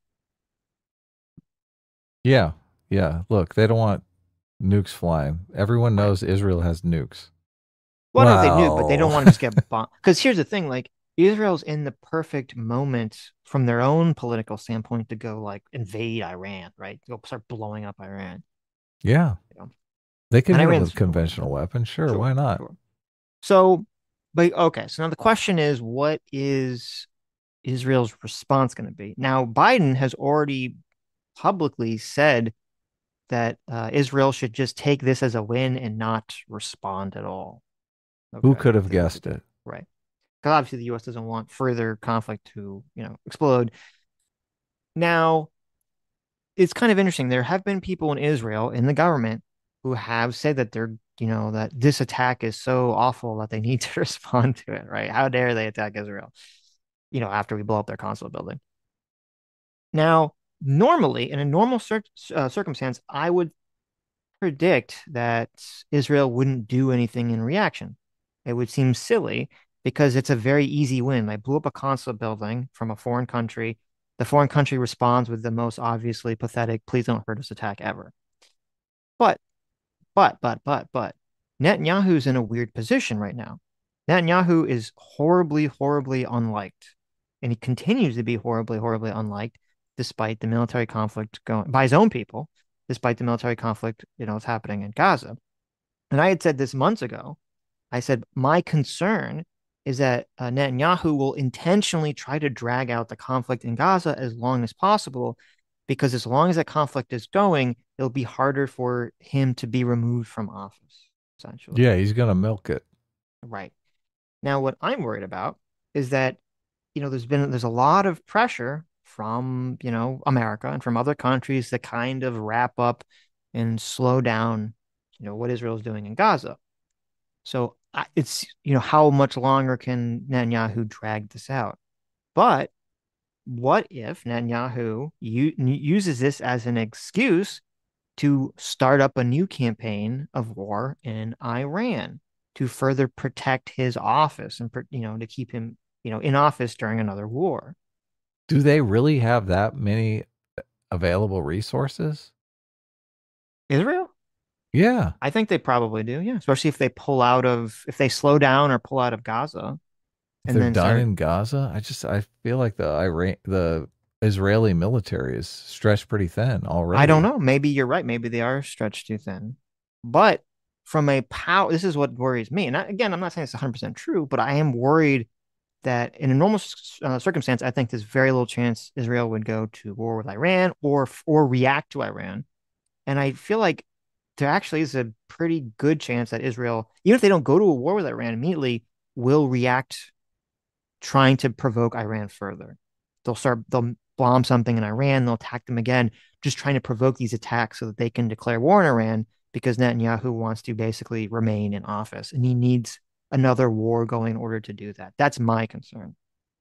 Yeah. Yeah. Look, they don't want nukes flying. Everyone Right. knows Israel has nukes. Well, I don't know if they knew, but they don't Well, want to just get bombed. Because here's the thing: like Israel's in the perfect moment from their own political standpoint to go like invade Iran, right? Go start blowing up Iran. yeah. You know? They can And hit them with Iran's conventional weapons. Sure, sure, why not? sure. So, but okay. So now the question is, what is Israel's response going to be? Now, Biden has already publicly said that Israel should just take this as a win and not respond at all. Who Okay, could have guessed it? right. Because obviously the U.S. doesn't want further conflict to, explode. Now, it's kind of interesting. There have been people in Israel in the government who have said that they're that this attack is so awful that they need to respond to it, right? How dare they attack Israel, after we blow up their consulate building. Now, normally, in a normal circumstance, I would predict that Israel wouldn't do anything in reaction. It would seem silly because it's a very easy win. They blew up a consulate building from a foreign country. The foreign country responds with the most obviously pathetic, please don't hurt us attack ever. But, but, Netanyahu's in a weird position right now. Netanyahu is horribly, horribly unliked, and he continues to be horribly, horribly unliked despite the military conflict going by his own people, despite the military conflict, is happening in Gaza. And I had said this months ago. I said, my concern is that Netanyahu will intentionally try to drag out the conflict in Gaza as long as possible, because as long as that conflict is going, it'll be harder for him to be removed from office, essentially. Yeah, he's gonna milk it. Right. Now, what I'm worried about is that, there's a lot of pressure from, America and from other countries to kind of wrap up and slow down, what Israel's doing in Gaza. So it's, how much longer can Netanyahu drag this out? But what if Netanyahu uses this as an excuse to start up a new campaign of war in Iran to further protect his office and, to keep him, in office during another war? Do they really have that many available resources? Israel? Yeah. I think they probably do. Yeah. Especially if they slow down or pull out of Gaza If and they're then done start. in Gaza, I feel like the Israeli military is stretched pretty thin I don't already. know. Maybe you're right. Maybe they are stretched too thin. But from a power, this is what worries me. And again, I'm not saying it's 100% true, but I am worried that in a normal circumstance, I think there's very little chance Israel would go to war with Iran or react to Iran. And I feel like there actually is a pretty good chance that Israel, even if they don't go to a war with Iran immediately, will react trying to provoke Iran further. They'll bomb something in Iran, they'll attack them again, just trying to provoke these attacks so that they can declare war on Iran, because Netanyahu wants to basically remain in office and he needs another war going in order to do that. That's my concern.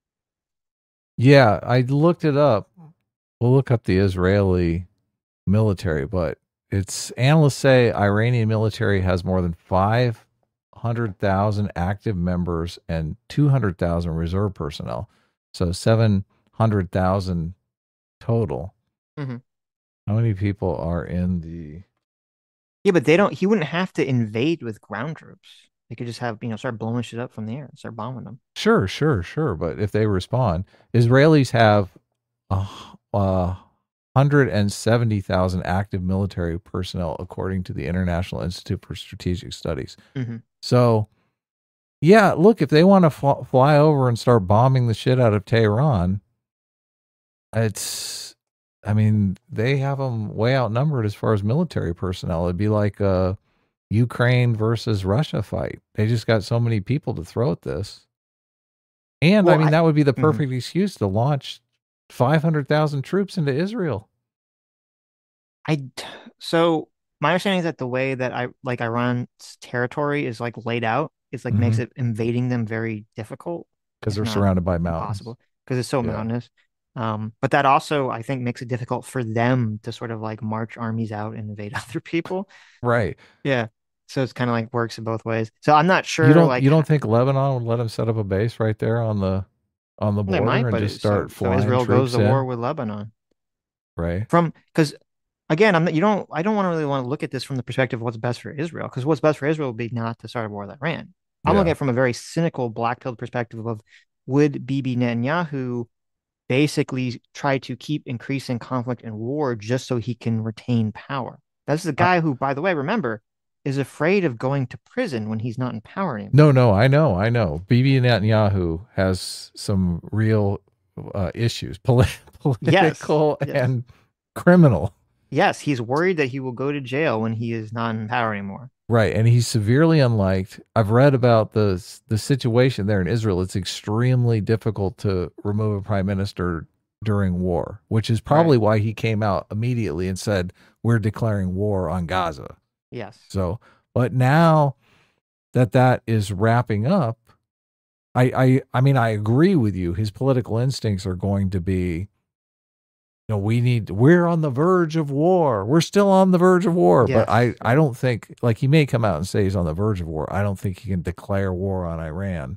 Yeah, I looked it up. We'll look up the Israeli military, but it's analysts say Iranian military has more than 500,000 active members and 200,000 reserve personnel. So 700,000 total. Mm-hmm. How many people are in the Yeah, but he wouldn't have to invade with ground troops. They could just have, start blowing shit up from the air, start bombing them. Sure, sure, sure. But if they respond, Israelis have a 170,000 active military personnel, according to the International Institute for Strategic Studies. Mm-hmm. So, yeah, look, if they want to fly over and start bombing the shit out of Tehran, I mean, they have them way outnumbered as far as military personnel. It'd be like a Ukraine versus Russia fight. They just got so many people to throw at this. And I Well, mean, that would be the mhm. perfect excuse to launch 500,000 troops into Israel. I so my understanding is that the way that Iran's territory is like laid out is like makes Mm-hmm. it invading them very difficult, Because if they're not surrounded by mountains. impossible, because it's so Yeah. mountainous. But that also I think makes it difficult for them to sort of like march armies out and invade other people. Right. Yeah. So it's kind of like works in both ways. So I'm not You sure don't like you don't think Lebanon would let them set up a base right there on the they border might, and but just so start so flying Israel goes troops to war in? with Lebanon. Right. From because again, I'm not, you don't I don't want to really want to look at this from the perspective of what's best for Israel, because what's best for Israel would be not to start a war with Iran. I'm looking Yeah. at it from a very cynical black pilled perspective of, would Bibi Netanyahu basically try to keep increasing conflict and war just so he can retain power? That's the I, guy who, by the way, remember, is afraid of going to prison when he's not in power no, anymore. no, I know, I know. Bibi Netanyahu has some real issues, Yes, political yes, and criminal. yes. He's worried that he will go to jail when he is not in power anymore. Right, and he's severely unliked. I've read about the situation there in Israel. It's extremely difficult to remove a prime minister during war, which is Right. probably why he came out immediately and said, "We're declaring war on Gaza." Yes. So, But now that that is wrapping up, I mean, I agree with you. His political instincts are going to be, we're on the verge of war. We're still on the verge of war. But Yes. I don't think, like, he may come out and say he's on the verge of war. I don't think he can declare war on Iran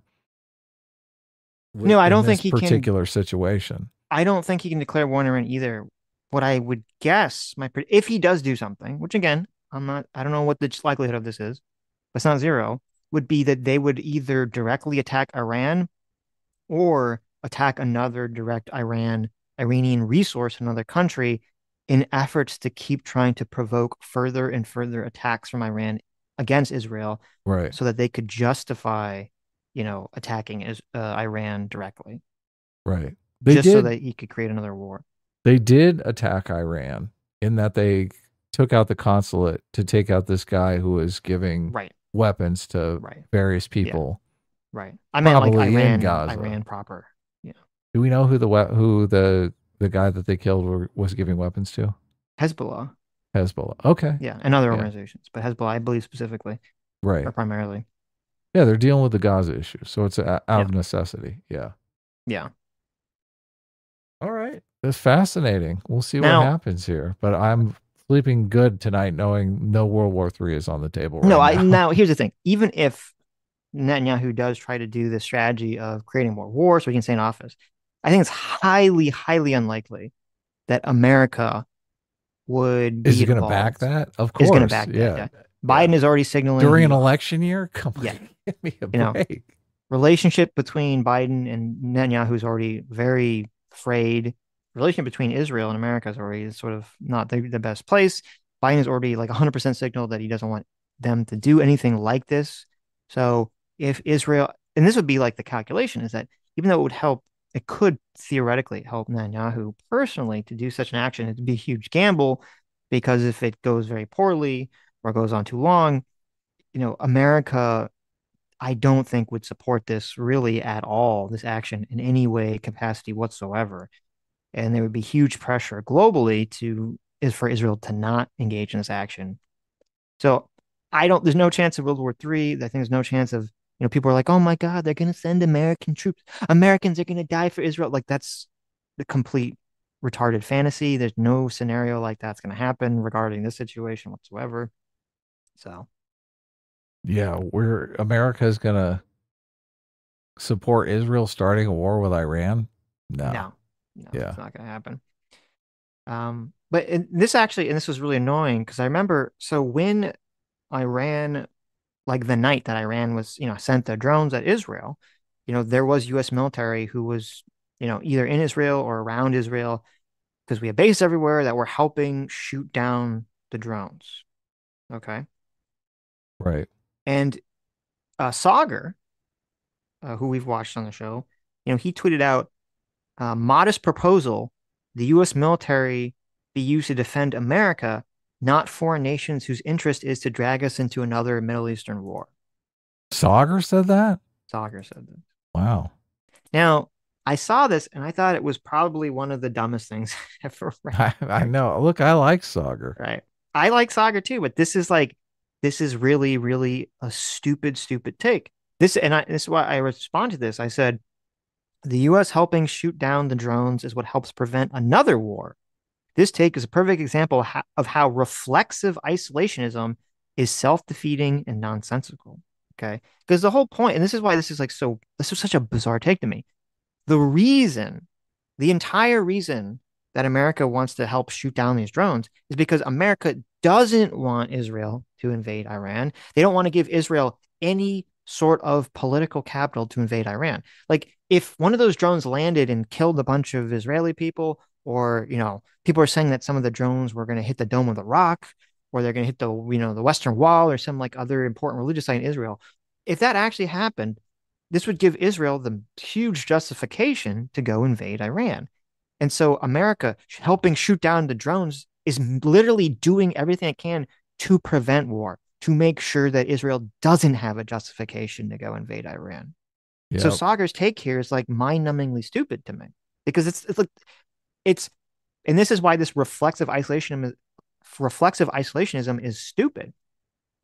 No, I in don't this think he can. particular situation. I don't think he can declare war on Iran either. What I would guess, if he does do something, which again, I don't know what the likelihood of this is, but it's not zero, would be that they would either directly attack Iran or attack another direct Iranian resource in another country in efforts to keep trying to provoke further and further attacks from Iran against Israel Right. so that they could justify, attacking Iran directly, Right. They just so did that he could create another war. they did attack Iran in that they took out the consulate to take out this guy who was giving Right, weapons to right. various Yeah, people, right. I meant like probably in Iran, Gaza. Iran proper. Yeah. Do we know who the guy that they killed was giving weapons to? Hezbollah. Hezbollah. Okay. Yeah, and other Yeah. organizations, but Hezbollah, I believe specifically or Right. primarily. Yeah, they're dealing with the Gaza issue, so it's out Yeah. of necessity. Yeah. Yeah. All right. That's fascinating. We'll see what Now, happens here, but I'm sleeping good tonight knowing no World War III is on the table no, right I now. now here's the thing. Even if Netanyahu does try to do this strategy of creating more war so he can stay in office, I think it's highly, highly unlikely that America would Is be he going to back involved. that? Of Is going to course. back that. Yeah. Yeah. Yeah. Biden is already signaling During an he, election year? Come on. yeah, Give me a you know, break. relationship between Biden and Netanyahu is already very frayed. Relationship between Israel and America is already sort of not the best place. Biden has already like 100% signaled that he doesn't want them to do anything like this. So if Israel, and this would be like the calculation is that even though it would help, it could theoretically help Netanyahu personally to do such an action. It'd be a huge gamble because if it goes very poorly or goes on too long, America I don't think would support this really at all, this action in any way, capacity whatsoever. And there would be huge pressure globally is for Israel to not engage in this action. So there's no chance of World War III. I think there's no chance of, people are like, oh my God, they're going to send American troops. Americans are going to die for Israel. Like that's the complete retarded fantasy. There's no scenario like that's going to happen regarding this situation whatsoever. So, Yeah, America is going to support Israel starting a war with Iran? No. no, no, Yeah. it's not going to happen. But this was really annoying because I remember, so when Iran, like the night that Iran was, sent the drones at Israel, there was U.S. military who was, either in Israel or around Israel because we have bases everywhere that were helping shoot down the drones. Okay. Right. And Sagar, who we've watched on the show, he tweeted out modest proposal the U.S. military be used to defend America, not foreign nations whose interest is to drag us into another Middle Eastern war. Sagar said that? Sagar said that. Wow. Now, I saw this and I thought it was probably one of the dumbest things I've ever read. I know. Look, I like Sagar. Right. I like Sagar too, but this is really, really a stupid, stupid take. This is why I responded to this. I said, the U.S. helping shoot down the drones is what helps prevent another war. This take is a perfect example of how reflexive isolationism is self-defeating and nonsensical. Okay. Because the whole point, and this is why this is such a bizarre take to me. The reason, the entire reason that America wants to help shoot down these drones is because America doesn't want Israel to invade Iran. They don't want to give Israel any sort of political capital to invade Iran. Like if one of those drones landed and killed a bunch of Israeli people, or people are saying that some of the drones were going to hit the Dome of the Rock, or they're going to hit the Western Wall, or some like other important religious site in Israel. If that actually happened, this would give Israel the huge justification to go invade Iran. And so America helping shoot down the drones is literally doing everything it can to prevent war, to make sure that Israel doesn't have a justification to go invade Iran. So Yeah. Sagar's take here is like mind-numbingly stupid to me because it's like it's and this is why this reflexive isolationism is stupid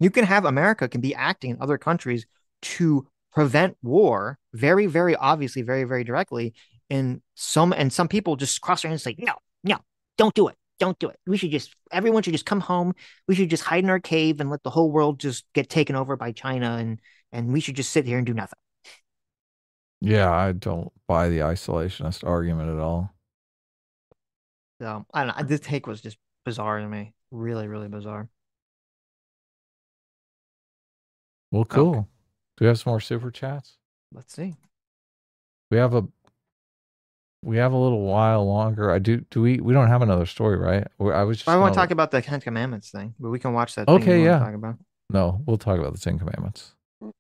You can have America can be acting in other countries to prevent war very, very obviously, very, very directly. And some people just cross their hands and say, no, no, don't do it. Don't do it. Everyone should just come home. We should just hide in our cave and let the whole world just get taken over by China and we should just sit here and do nothing. Yeah, I don't buy the isolationist argument at all. So I don't know. This take was just bizarre to me. Really, really bizarre. Well, Okay, cool. Do we have some more super chats? let's see. We have a we have a little while longer. I do we don't have another story, right? I was I just want to gonna. talk about the Ten Commandments thing, but we can watch that thing if you Okay, want to yeah. talk about. No, we'll talk about the Ten Commandments.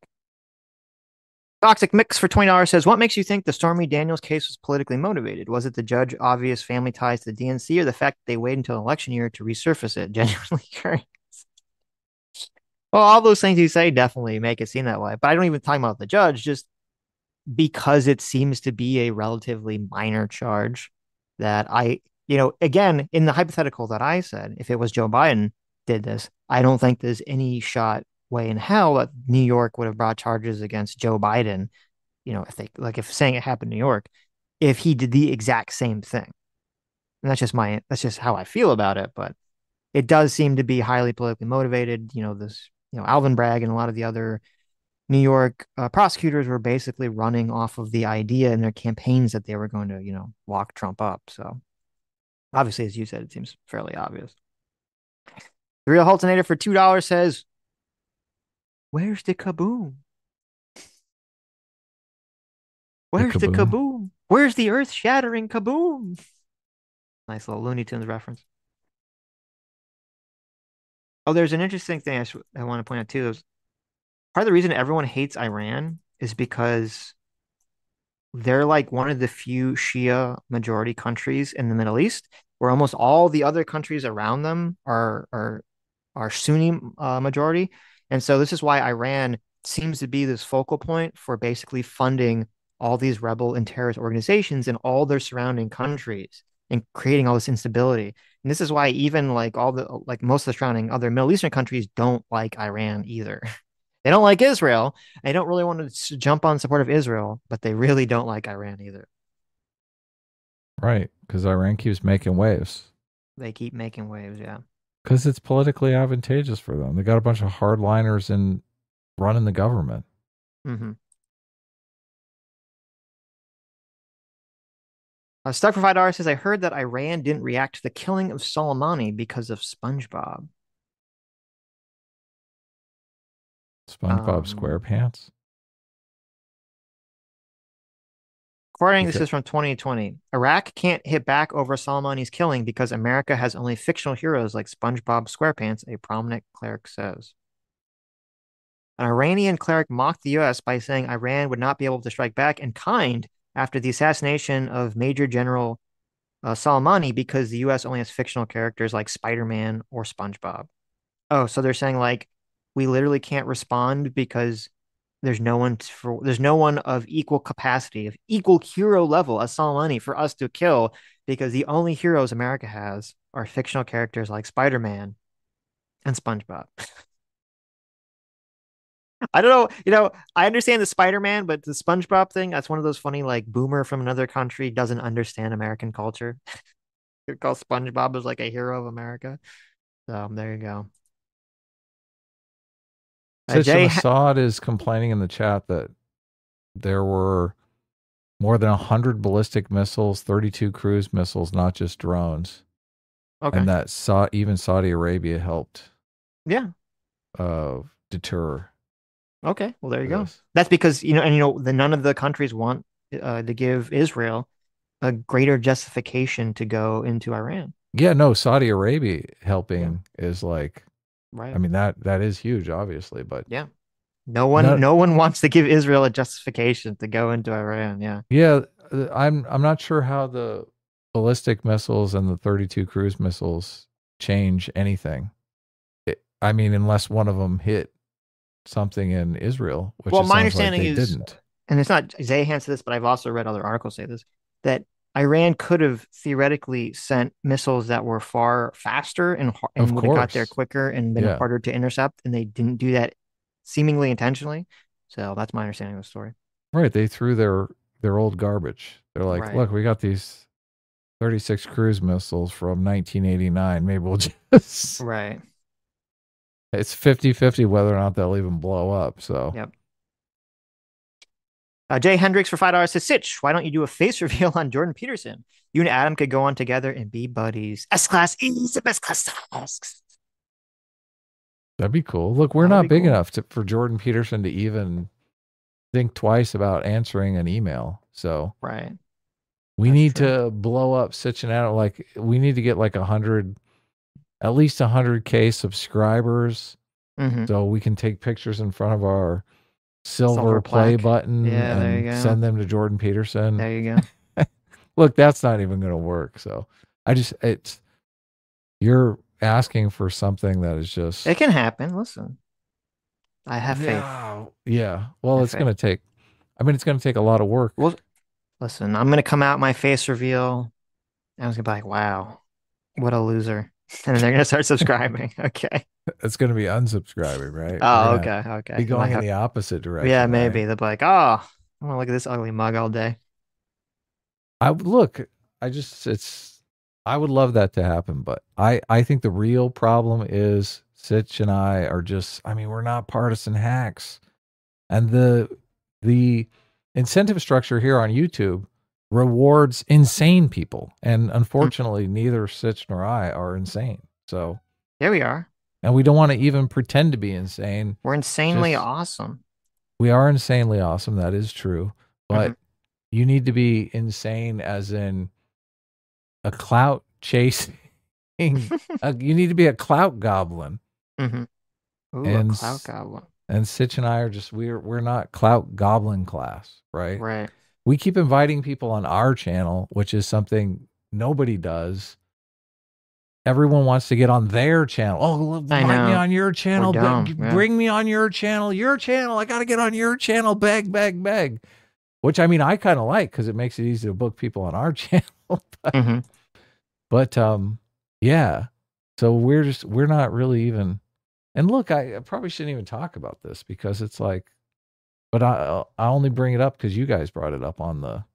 Toxic Mix for $20 says, what makes you think the Stormy Daniels case was politically motivated? Was it the judge obvious family ties to the DNC or the fact that they waited until election year to resurface it? Genuinely curious. Well, all those things you say definitely make it seem that way. But I don't even talk about the judge, just because it seems to be a relatively minor charge that again, in the hypothetical that I said, if it was Joe Biden did this, I don't think there's any shot way in hell that New York would have brought charges against Joe Biden, if saying it happened in New York, if he did the exact same thing. And that's just how I feel about it. But it does seem to be highly politically motivated. Alvin Bragg and a lot of the other New York prosecutors were basically running off of the idea in their campaigns that they were going to, lock Trump up. So obviously, as you said, it seems fairly obvious. The Real Hultonator for $2 says, where's the kaboom? The Where's the kaboom. kaboom? Where's the earth shattering kaboom? Nice little Looney Tunes reference. Oh, there's an interesting thing I want to point out too. Is part of the reason everyone hates Iran is because they're like one of the few Shia majority countries in the Middle East, where almost all the other countries around them are Sunni majority, and so this is why Iran seems to be this focal point for basically funding all these rebel and terrorist organizations in all their surrounding countries and creating all this instability. And this is why even like most of the surrounding other Middle Eastern countries don't like Iran either. They don't like Israel. They don't really want to jump on support of Israel, but they really don't like Iran either. Right, because Iran keeps making waves. They keep making waves. Yeah. Because it's politically advantageous for them. They got a bunch of hardliners in running the government. Mm-hmm. Stuck for $5 says, I heard that Iran didn't react to the killing of Soleimani because of SpongeBob. SpongeBob Um, SquarePants. According, this Because is from 2020. Iraq can't hit back over Soleimani's killing because America has only fictional heroes like SpongeBob SquarePants, a prominent cleric says. An Iranian cleric mocked the US by saying Iran would not be able to strike back in kind after the assassination of Major General Soleimani because the US only has fictional characters like Spider-Man or SpongeBob. Oh, so they're saying like we literally can't respond because there's no one of equal capacity, of equal hero level as Soleimani for us to kill because the only heroes America has are fictional characters like Spider-Man and SpongeBob. I don't know, I understand the Spider-Man, but the SpongeBob thing, that's one of those funny like boomer from another country doesn't understand American culture. You call SpongeBob as like a hero of America. So there you go. System Jay, Assad is complaining in the chat that there were more than 100 ballistic missiles, 32 cruise missiles, not just drones, okay, and that even Saudi Arabia helped yeah, deter okay. Well, there you go. this. That's because none of the countries want to give Israel a greater justification to go into Iran. Yeah, no, Saudi Arabia Yeah, helping is like, I right. mean that is huge, obviously, but Yeah. No one, not. no one wants to give Israel a justification to go into Iran. Yeah. Yeah, I'm not sure how the ballistic missiles and the 32 cruise missiles change anything. I mean, unless one of them hit something in Israel, which Well, it my sounds like understanding they is, didn't. and it's not Zahan said this, but I've also read other articles say this, that Iran could have theoretically sent missiles that were far faster Of and would have got there course. quicker and been Yeah. harder to intercept, and they didn't do that seemingly intentionally. So that's my understanding of the story. Right. They threw their old garbage. They're like, Right. look, we got these 36 cruise missiles from 1989. Maybe we'll just Right. it's 50-50 whether or not they'll even blow up. So Yep. Jay Hendricks for $5 says, Sitch, why don't you do a face reveal on Jordan Peterson? You and Adam could go on together and be buddies. S class is the best class tasks. that'd be cool. Look, we're That would not be big cool. enough for Jordan Peterson to even think twice about answering an email. So Right. we That's need true. to blow up Cincinnati. Like we need to get like 100, at least 100K subscribers, Mm-hmm. so we can take pictures in front of our silver Silver play plaque. button Yeah, there you and go. send them to Jordan Peterson. There you go. Look, that's not even going to work. So it's you're asking for something that is It just can happen. Listen, I have faith. yeah, yeah. I Well, have it's going faith. to take. I mean, it's going to take a lot of work. Well, listen, I'm gonna come out my face reveal. I was gonna be like, wow, what a loser. And then they're gonna start subscribing. Okay. It's going to be unsubscribing, right? We're Oh, going to okay, be okay. I'm going like, in the opposite yeah, direction, right? maybe. They'll be like, oh, I want to look at this ugly mug all day. I look. I just it's. I would love that to happen, but I think the real problem is Sitch and I are just. I mean, we're not partisan hacks, and the incentive structure here on YouTube rewards insane people, and Mm, unfortunately, neither Sitch nor I are insane. So, There we are. and we don't want to even pretend to be insane. We're insanely Just awesome. we are insanely awesome. That is true, Hmm. but you need to be insane as in a clout chasing. You need to be a clout goblin, Hmm. Ooh, a and cloud goblin. and Sitch and I are just we're not clout goblin class, right? Right. We keep inviting people on our channel, which is something nobody does. Everyone wants to get on their channel. Oh, I invite me know. on your We're channel. dumb. Yeah. Bring me on your channel. Your channel. I got to get on your channel. Beg, beg, beg. Which I mean, I kind of like because it makes it easy to book people on our channel. but, Hmm. but yeah. So we're not really even. And look, I probably shouldn't even talk about this because it's like, but I only bring it up because you guys brought it up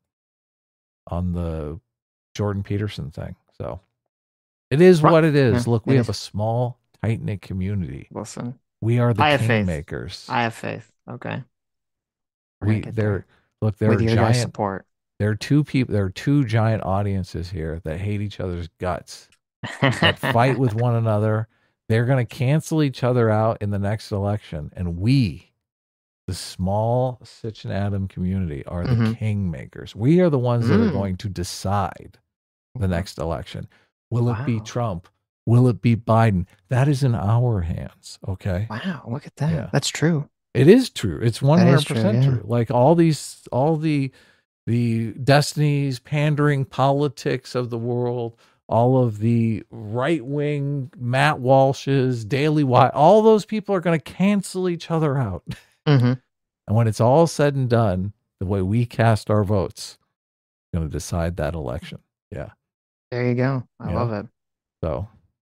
on the Jordan Peterson thing. So it is Right. what it Yeah, is. Look, we it have is. a small, tight knit community. Listen, We are the I have faith. kingmakers. I have faith. Okay. We're gonna We get there. there Look, there with are your guys' giant. support. There are two people. There are two giant audiences here that hate each other's guts, that fight with one another. They're going to cancel each other out in the next election, and we, the small Sitch and Adam community, are the Hmm. kingmakers. We are the ones that are Mm. going to decide the next election. Will it be Wow. Trump? Will it be Biden? That is in our hands. Okay. Wow. Look at that. Yeah. That's true. It is true. It's That is true. 100% Yeah. true. Like all the destinies, pandering politics of the world, all of the right wing Matt Walsh's, Daily Wire, all those people are going to cancel each other out. Hmm. And when it's all said and done, the way we cast our votes is going to decide that election. Yeah. There you go. I Yeah. love it. So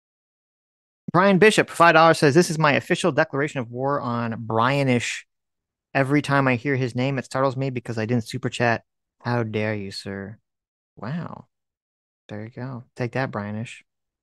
Brian Bishop, $5 says, This is my official declaration of war on Brianish. Every time I hear his name, it startles me because I didn't super chat. How dare you, sir? Wow. There you go. Take that, Brianish.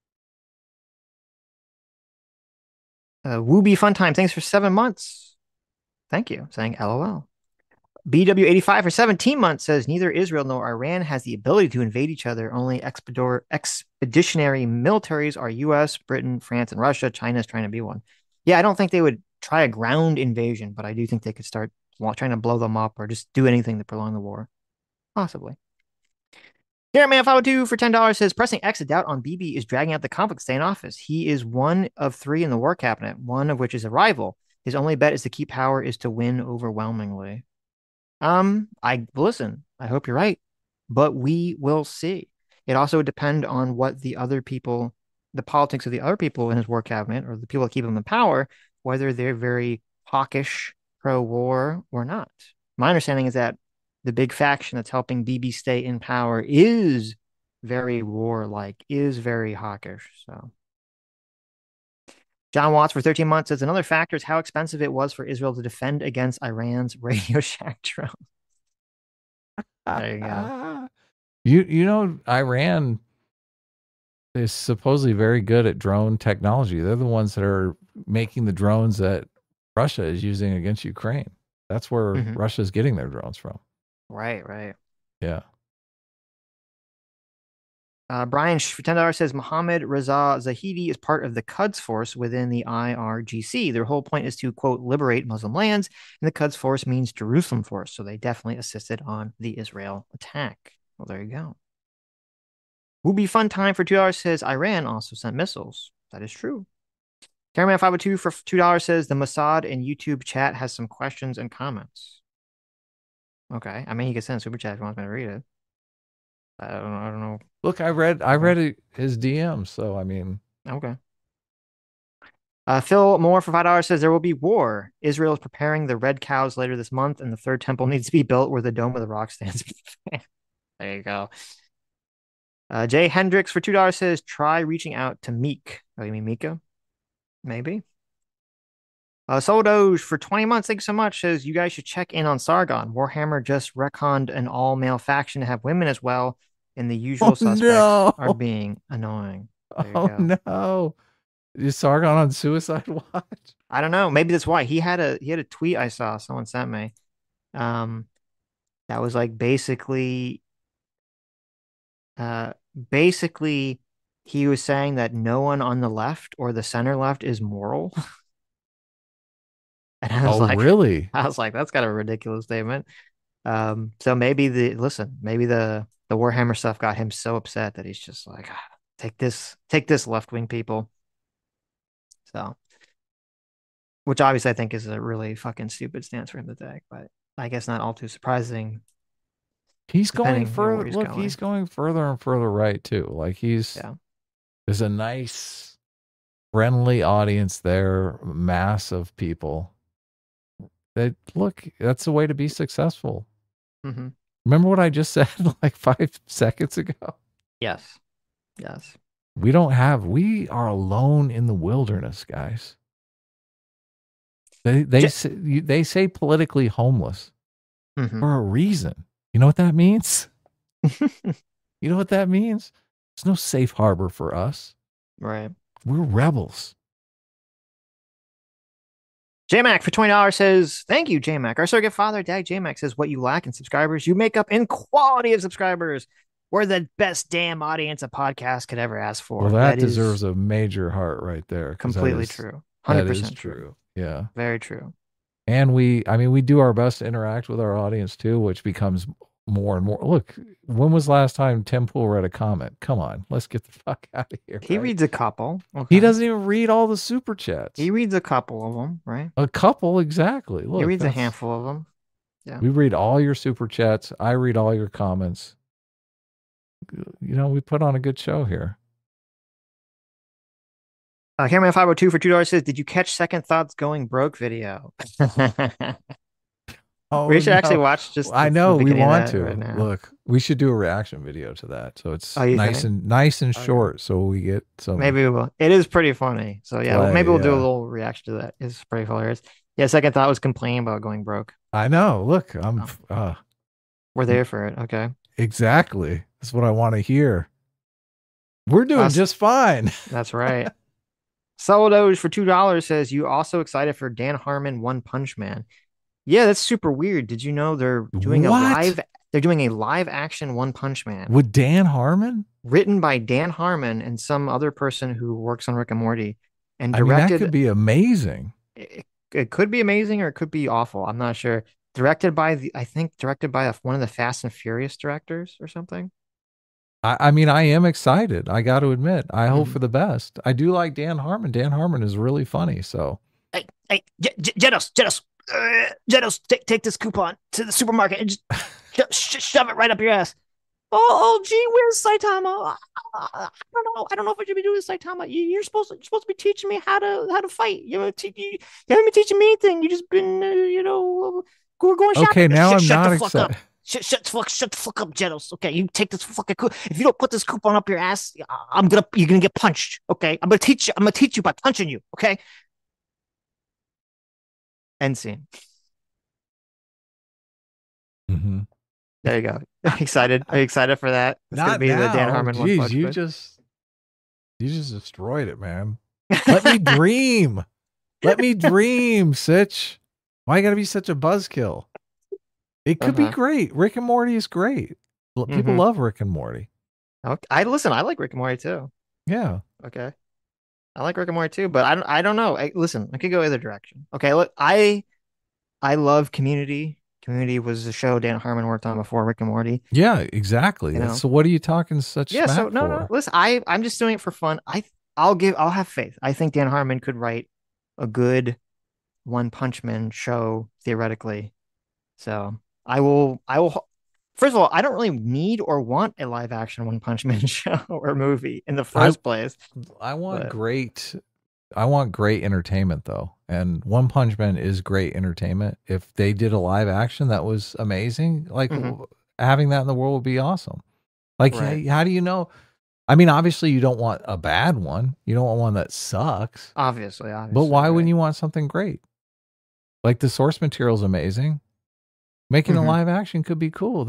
Wooby Fun Time, thanks for 7 months. Thank you. Saying LOL. BW85 for 17 months says neither Israel nor Iran has the ability to invade each other. Only expeditionary militaries are US, Britain, France, and Russia. China is trying to be one. Yeah, I don't think they would try a ground invasion, but I do think they could start trying to blow them up or just do anything to prolong the war. Possibly. Garrett Man 502 for $10 says pressing X a doubt on Bibi is dragging out the conflict to stay in office. He is one of three in the war cabinet, one of which is a rival. His only bet is to keep power is to win overwhelmingly. I listen, I hope you're right, but we will see. It also would depend on what the other people, the politics of the other people in his war cabinet or the people that keep him in power, whether they're very hawkish pro-war or not. My understanding is that the big faction that's helping Bibi stay in power is very warlike, is very hawkish. So John Watts for 13 months says another factor is how expensive it was for Israel to defend against Iran's Radio Shack drone. There you go. You know, Iran is supposedly very good at drone technology. They're the ones that are making the drones that Russia is using against Ukraine. That's where Russia's getting their drones from. Right, right. Yeah. Brian for $10 says Mohammed Reza Zahidi is part of the Quds force within the IRGC. Their whole point is to, quote, liberate Muslim lands, and the Quds force means Jerusalem force. So they definitely assisted on the Israel attack. Well, there you go. Wooby Fun Time for $2 says Iran also sent missiles. That is true. Cameraman 502 for $2 says the Mossad and YouTube chat has some questions and comments. Okay. I mean, he can send a super chat if he wants me to read it. I don't know. Look, I read his DM, so I mean. Okay. Phil Moore for $5 says there will be war. Israel is preparing the red cows later this month, and the third temple needs to be built where the Dome of the Rock stands. There you go. Jay Hendricks for $2 says try reaching out to Meek. Oh, you mean Mika? Maybe. Soldoge for 20 months. Thanks so much. Says you guys should check in on Sargon. Warhammer just retconned an all-male faction to have women as well, and the usual suspects are being annoying. Oh no. Is Sargon on suicide watch? I don't know. Maybe that's why. He had a tweet I saw someone sent me. That was like basically he was saying that no one on the left or the center left is moral. And I was really? I was like, that's kind of a ridiculous statement. So maybe the Warhammer stuff got him so upset that he's just like, take this left-wing people. So, which obviously I think is a really fucking stupid stance for him to take, but I guess not all too surprising. He's going further. Look, he's going further and further right too. Like there's a nice, friendly audience there, mass of people. That's the way to be successful. Mm-hmm. Remember what I just said like 5 seconds ago? Yes. We are alone in the wilderness, guys. They say politically homeless for a reason. You know what that means? You know what that means? There's no safe harbor for us. Right. We're rebels. JMac for $20 says, thank you, JMac. Our surrogate father, Dag JMac, says, what you lack in subscribers, you make up in quality of subscribers. We're the best damn audience a podcast could ever ask for. Well, that deserves a major heart right there. Completely true. 100% true. Yeah. Very true. And we do our best to interact with our audience too, which becomes more and more. Look, when was last time Tim Pool read a comment? Come on, let's get the fuck out of here. He reads a couple. Okay. He doesn't even read all the super chats. He reads a couple of them, right? A couple, exactly. Look, he reads a handful of them. Yeah. We read all your super chats. I read all your comments. You know, we put on a good show here. Cameraman 502 for $2 says, did you catch Second Thoughts Going Broke video? We should actually watch just I know we want to. Right. Look, we should do a reaction video to that. So it's nice and short. So we get some. Maybe we will. It is pretty funny. So maybe we'll do a little reaction to that. It's pretty hilarious. Yeah, Second Thought was complaining about going broke. I know. Look, we're there for it. Okay. Exactly. That's what I want to hear. We're doing just fine. That's right. Soldoge for $2 says, you also excited for Dan Harmon One Punch Man? Yeah, that's super weird. Did you know they're doing a live action One Punch Man with Dan Harmon, written by Dan Harmon and some other person who works on Rick and Morty, and directed. That could be amazing. It could be amazing, or it could be awful. I'm not sure. Directed by one of the Fast and Furious directors or something. I mean, I am excited. I got to admit, I hope for the best. I do like Dan Harmon. Dan Harmon is really funny. So, hey, Jedos, take this coupon to the supermarket and just shove it right up your ass. Oh, gee whiz, Saitama. I don't know if I should be doing this, Saitama. You're supposed to be teaching me how to fight. You haven't been teaching me anything. You just been, going shopping. Okay, now I'm not excited. Shut the fuck up, Jetos. Okay, you take this fucking if you don't put this coupon up your ass, you're gonna get punched. Okay, I'm gonna teach you by punching you. Okay, end scene. Hmm. There you go. Excited? Are you excited for that? It's gonna Not be the Dan now. Harmon One Jeez, Punch Man. you just destroyed it, man. Let me dream. Let me dream, Sitch. Why you gotta be such a buzzkill? It could be Uh-huh. great. Rick and Morty is great. People Mm-hmm. love Rick and Morty. Okay. I listen. I like Rick and Morty too. Yeah. Okay. I like Rick and Morty too, but I don't know. Listen, I could go either direction. Okay, look, I love Community. Community was the show Dan Harmon worked on before Rick and Morty. Yeah, exactly. You know. So what are you talking such Yeah. So smack no, no. for? Listen, I'm just doing it for fun. I'll have faith. I think Dan Harmon could write a good One Punch Man show theoretically. So I will. First of all, I don't really need or want a live action One Punch Man show or movie in the I first place. I want But great I want great entertainment though. And One Punch Man is great entertainment. If they did a live action that was amazing, like mhm, having that in the world would be awesome. Like right. how do you know? I mean, obviously you don't want a bad one. You don't want one that sucks. But Obviously, why wouldn't right. you want something great? Like the source material is amazing. Making a Hmm. live action could be cool.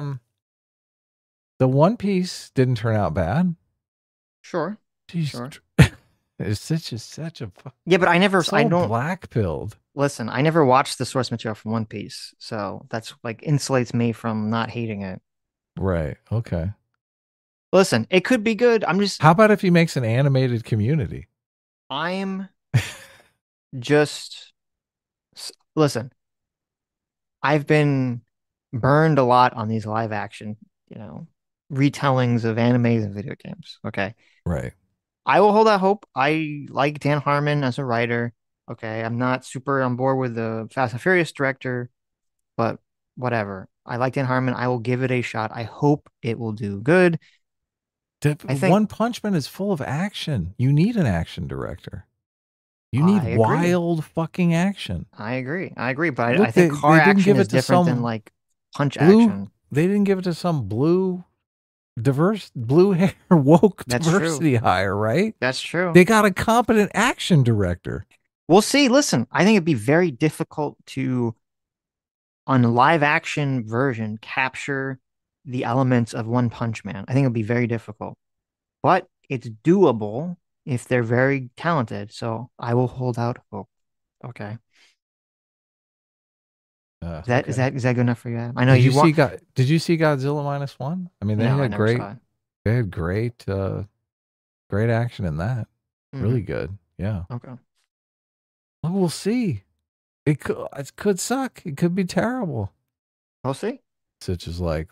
The One Piece didn't turn out bad. Sure. Jeez, Sure. it's such a Yeah, but I so don't black pilled. listen. I never watched the source material from One Piece, so that's like insulates me from not hating it. Right. Okay. Listen, it could be good. How about if he makes an animated Community? I'm just, listen, I've been burned a lot on these live action, you know, retellings of animes and video games. Okay. Right. I will hold out hope. I like Dan Harmon as a writer. Okay. I'm not super on board with the Fast and Furious director, but whatever. I like Dan Harmon. I will give it a shot. I hope it will do good. I think One Punch Man is full of action. You need an action director. You need I agree. wild fucking action. I agree. I agree. But I Look, think car they didn't action give is it to different than some like punch blue. action. They didn't give it to some blue hair woke That's true. diversity hire, right? That's true. They got a competent action director. We'll see. Listen, I think it'd be very difficult to, on a live action version, capture the elements of One Punch Man. I think it'd be very difficult, but it's doable if they're very talented. So I will hold out hope. Okay. Okay. Is that good enough for you, Adam? I know you want. Did you see Godzilla -1? I mean, No, I never saw it. they had great action in that. Hmm. Really good. Yeah. Okay. Well, we'll see. It could suck. It could be terrible. We'll see. Such as like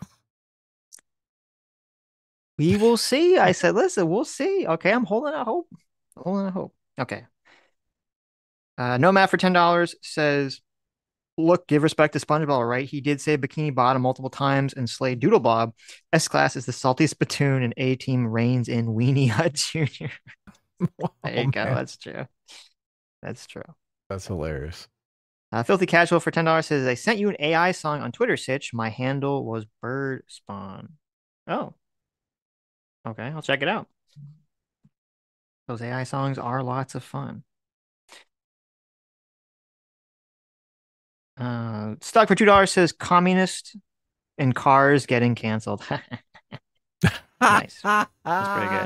We will see. I said, listen, we'll see. Okay, I'm holding out hope. Holding out hope. Okay. Nomad for $10 says, look, give respect to SpongeBob, right? He did say Bikini Bottom multiple times and slayed Doodle Bob. S Class is the salty spittoon, and A Team reigns in Weenie Hut Jr. There you oh go. man, That's true. That's true. that's hilarious. Filthy Casual for $10 says, I sent you an AI song on Twitter, Sitch. My handle was Bird Spawn. Oh, okay. I'll check it out. Those AI songs are lots of fun. Stock for $2 says, communist and cars getting canceled. Nice. That's pretty good.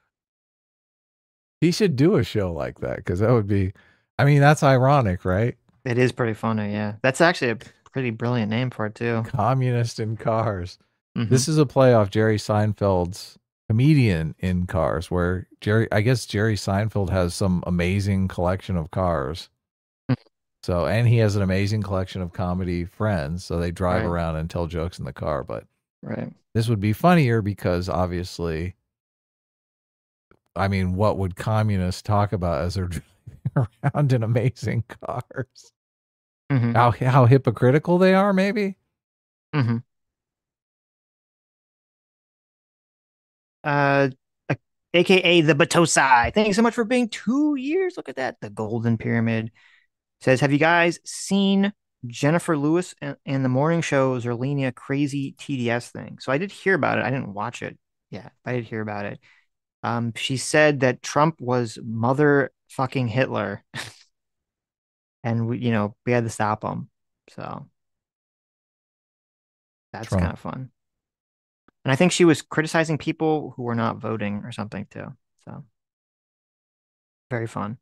He should do a show like that because that would be. I mean, that's ironic, right? It is pretty funny, yeah. That's actually a pretty brilliant name for it too. Communist in cars. Hmm. This is a play off Jerry Seinfeld's Comedian in Cars, where I guess Jerry Seinfeld has some amazing collection of cars. So, and he has an amazing collection of comedy friends. So they drive Right, around and tell jokes in the car. But right. this would be funnier because obviously, I mean, what would communists talk about as they're driving around in amazing cars? Hmm. How hypocritical they are, maybe? Hmm. Uh, AKA the Batosai. Thank you so much for being 2 years. Look at that. The Golden Pyramid says, have you guys seen Jennifer Lewis and the morning show Zerlina crazy TDS thing. So I did hear about it. I didn't watch it. Yeah, I did hear about it. She said that Trump was mother fucking Hitler, and we had to stop him. So that's kind Trump. of fun. And I think she was criticizing people who were not voting or something too. So very fun.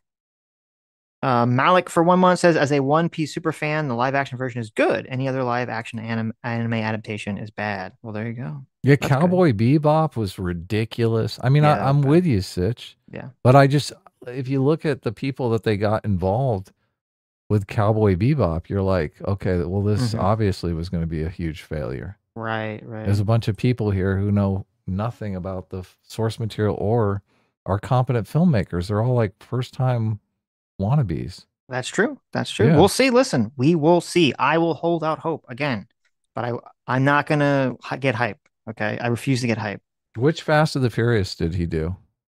Malik for 1 month says, as a One Piece super fan, the live action version is good. Any other live action anime adaptation is bad. Well, there you go. Yeah, That's good. Cowboy Bebop was ridiculous. I mean, Yeah, that was I'm bad. with you, Sitch, Yeah. but I just, if you look at the people that they got involved with Cowboy Bebop, you're like, okay, well, this Hmm. obviously was going to be a huge failure. Right, There's right. a bunch of people here who know nothing about the source material or are competent filmmakers. They're all like first time wannabes. That's true. That's true. Yeah. We'll see. Listen, we will see. I will hold out hope again, but I'm not gonna get hype. Okay, I refuse to get hype. Which Fast and the Furious did he do?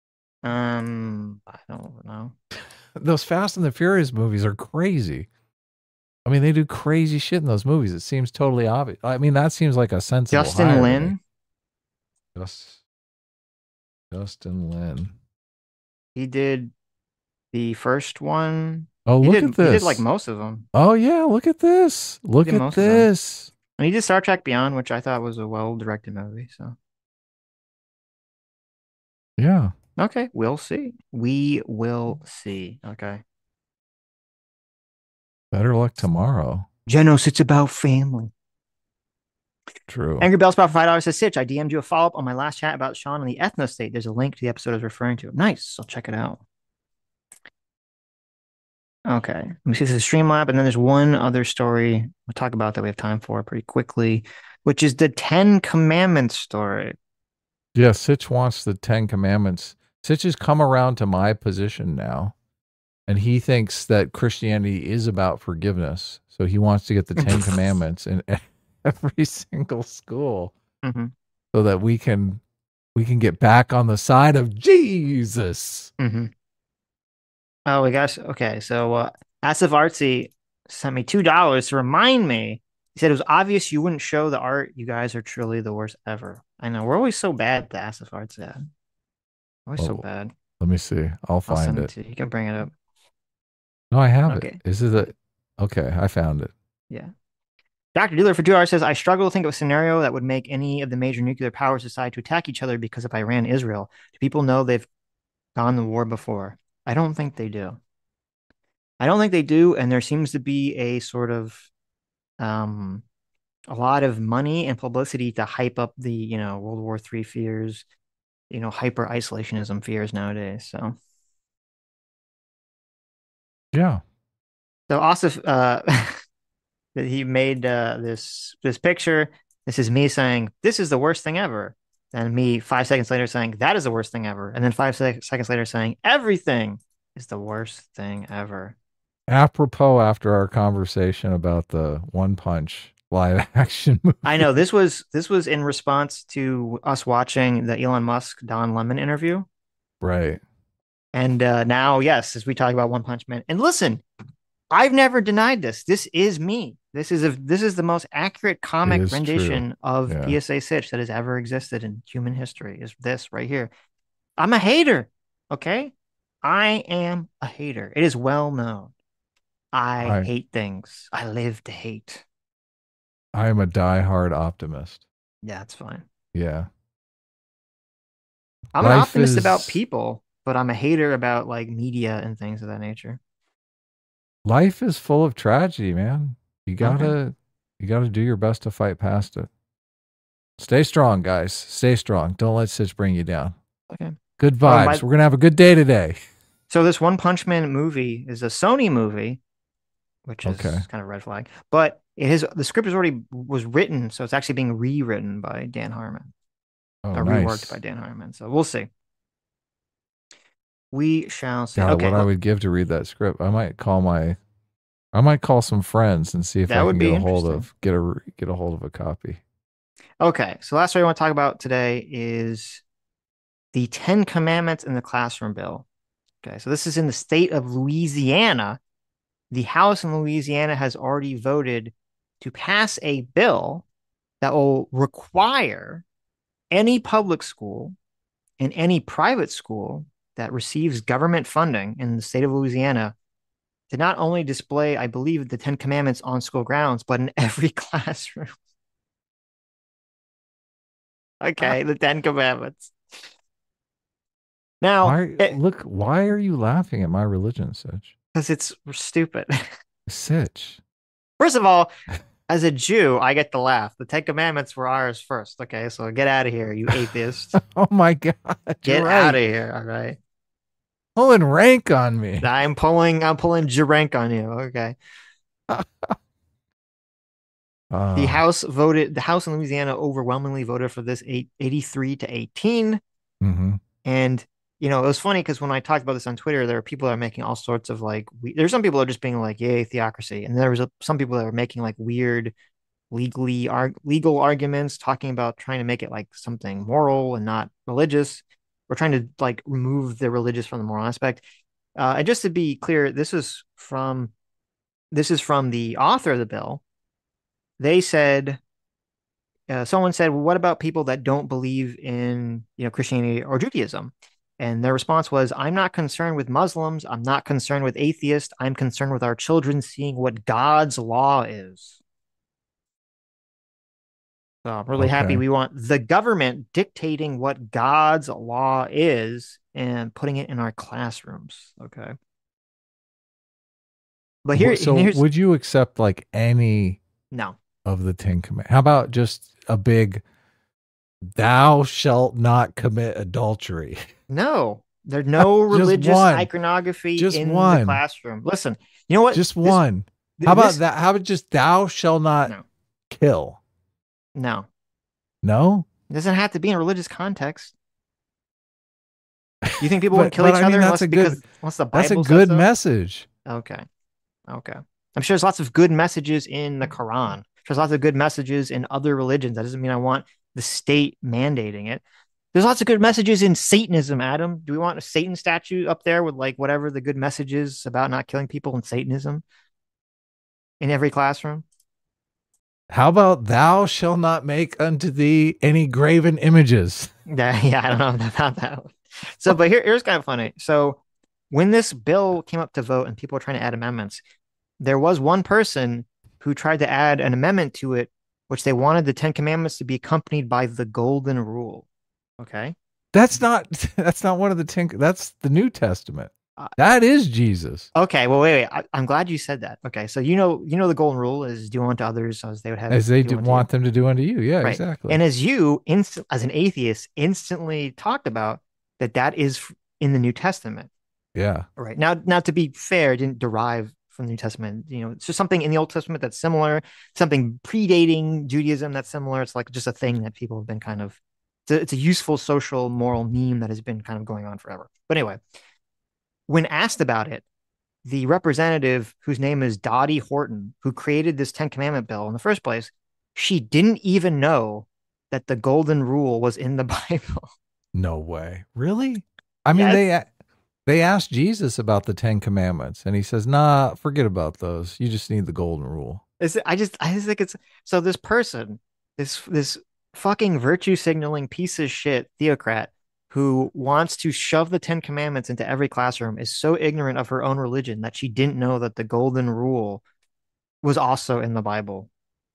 I don't know. Those Fast and the Furious movies are crazy. I mean, they do crazy shit in those movies. It seems totally obvious. I mean, that seems like a sensible Justin hire to me. Lin, Just Justin Lin. he did the first one. Oh, He look did at he did like this. most of them. Oh yeah, look at this. He Look did at most of them. this. And he did Star Trek Beyond, which I thought was a well-directed movie. So, Yeah. okay, we'll see. We will see. Okay. Better luck tomorrow. Genos, it's about family. True. Angry Bell Sprout for $5 says, Sitch, I DM'd you a follow-up on my last chat about Sean and the ethno state. There's a link to the episode I was referring to. Nice. I'll check it out. Okay. Let me see. This is Streamlab. And then there's one other story we'll talk about that we have time for pretty quickly, which is the Ten Commandments story. Yeah, Sitch wants the Ten Commandments. Sitch has come around to my position now, and he thinks that Christianity is about forgiveness. So he wants to get the Ten Commandments in every single school Hmm. so that we can get back on the side of Jesus. Hmm. Oh, we got okay. So Asif Artsy sent me $2 to remind me. He said it was obvious you wouldn't show the art. You guys are truly the worst ever. I know we're always so bad. The Asif Artsy, always so Oh, bad. let me see. I'll I'll find send it it. to you. You can bring it up. No, I have it. Okay. Is it a okay? I found it. Yeah. Dr. Dealer for $2 says, I struggle to think of a scenario that would make any of the major nuclear powers decide to attack each other because of Iran, Israel. Do people know they've gone to war before? I don't think they do. I don't think they do. And there seems to be a sort of um, a lot of money and publicity to hype up the, World War III fears, hyper isolationism fears nowadays. Yeah. So Asif, that he made this picture. This is me saying this is the worst thing ever, and me 5 seconds later saying that is the worst thing ever, and then seconds later saying everything is the worst thing ever. Apropos after our conversation about the One Punch live action I movie. know this was in response to us watching the Elon Musk Don Lemon interview, Right. and now yes, as we talk about One Punch Man, and listen, I've never denied this. This is me. This is the most accurate It comic is true. rendition of Yeah. PSA Sitch that has ever existed in human history. Is this right here? I'm a hater. Okay, I am a hater. It is well known. I I hate things. I live to hate. I am a diehard optimist. Yeah, it's fine. Yeah. I'm an Life optimist about is people, but I'm a hater about like media and things of that nature. life is full of tragedy, man. You Okay. gotta you gotta do your best to fight past it. Stay strong, guys. Stay strong. Don't let Sitch bring you down. Okay. Good Oh, and vibes. We're gonna have a good day today. so this One Punch Man movie is a Sony movie, which Okay. is kind of a red flag. But the script is already was written, so it's actually being rewritten by Dan Harmon, Oh, or reworked by nice. Dan Harmon. So we'll see. We shall see. God, Okay, what I would give to read that script. I might call some friends and see if that I would can be interesting. get a hold of a copy. Okay, so last story I want to talk about today is the Ten Commandments in the Classroom bill. Okay, so this is in the state of Louisiana. the House in Louisiana has already voted to pass a bill that will require any public school and any private school that receives government funding in the state of Louisiana to not only display, I believe, the Ten Commandments on school grounds, but in every classroom. Okay, the Ten Commandments. Now, Why are you laughing at my religion, Sitch? because it's stupid. Sitch. First of all, as a Jew, I get to laugh. The Ten Commandments were ours first. Okay, so get out of here, you atheist. Oh my God. You're Get right. out of here. All right. Pulling rank on me. I'm pulling Jarenk on you. Okay. The House in Louisiana overwhelmingly voted for this 83 to 18. Mm-hmm. And, it was funny because when I talked about this on Twitter, there are people that are making all sorts of like, there's some people that are just being like, yay, theocracy. And there was some people that were making like weird legal arguments, talking about trying to make it like something moral and not religious. We're trying to like remove the religious from the moral aspect. And just to be clear, this is from the author of the bill. They said, someone said, well, what about people that don't believe in, Christianity or Judaism? And their response was, I'm not concerned with Muslims. I'm not concerned with atheists. I'm concerned with our children seeing what God's law is. So I'm really happy we want the government dictating what God's law is and putting it in our classrooms. Okay. But here's would you accept like any no of the 10 Commandments? How about just a big "Thou shalt not commit adultery"? No, there's no religious iconography in the classroom. Listen, you know what? Just one. How about that? How about just "Thou shalt not kill"? No. No? It doesn't have to be in a religious context. You think people would kill each other unless the Bible That's a good message. Okay. I'm sure there's lots of good messages in the Quran. There's lots of good messages in other religions. That doesn't mean I want the state mandating it. There's lots of good messages in Satanism, Adam. Do we want a Satan statue up there with like whatever the good message is about not killing people in Satanism in every classroom? How about "Thou shalt not make unto thee any graven images"? Yeah, I don't know about that one. So, but here's kind of funny. So when this bill came up to vote and people were trying to add amendments, there was one person who tried to add an amendment to it, which they wanted the Ten Commandments to be accompanied by the Golden Rule. Okay. That's not one of the 10. That's the New Testament. That is Jesus. Okay. Well, wait. I'm glad you said that. Okay. So, the Golden Rule is do unto others as they would have. As they want them to do unto you. Yeah, right. Exactly. And as you, as an atheist, instantly talked about that is in the New Testament. Yeah. Right. Now, to be fair, it didn't derive from the New Testament. It's just something in the Old Testament that's similar, something predating Judaism that's similar. It's like just a thing that people have been kind of, it's a useful social moral meme that has been kind of going on forever. But anyway, when asked about it, the representative whose name is Dottie Horton, who created this 10 Commandment bill in the first place, she didn't even know that the Golden Rule was in the Bible. No way. Really? I mean, they asked Jesus about the 10 Commandments, and he says, "Nah, forget about those. You just need the Golden Rule." I just think it's so. This person, this fucking virtue signaling piece of shit theocrat who wants to shove the 10 Commandments into every classroom is so ignorant of her own religion that she didn't know that the Golden Rule was also in the Bible.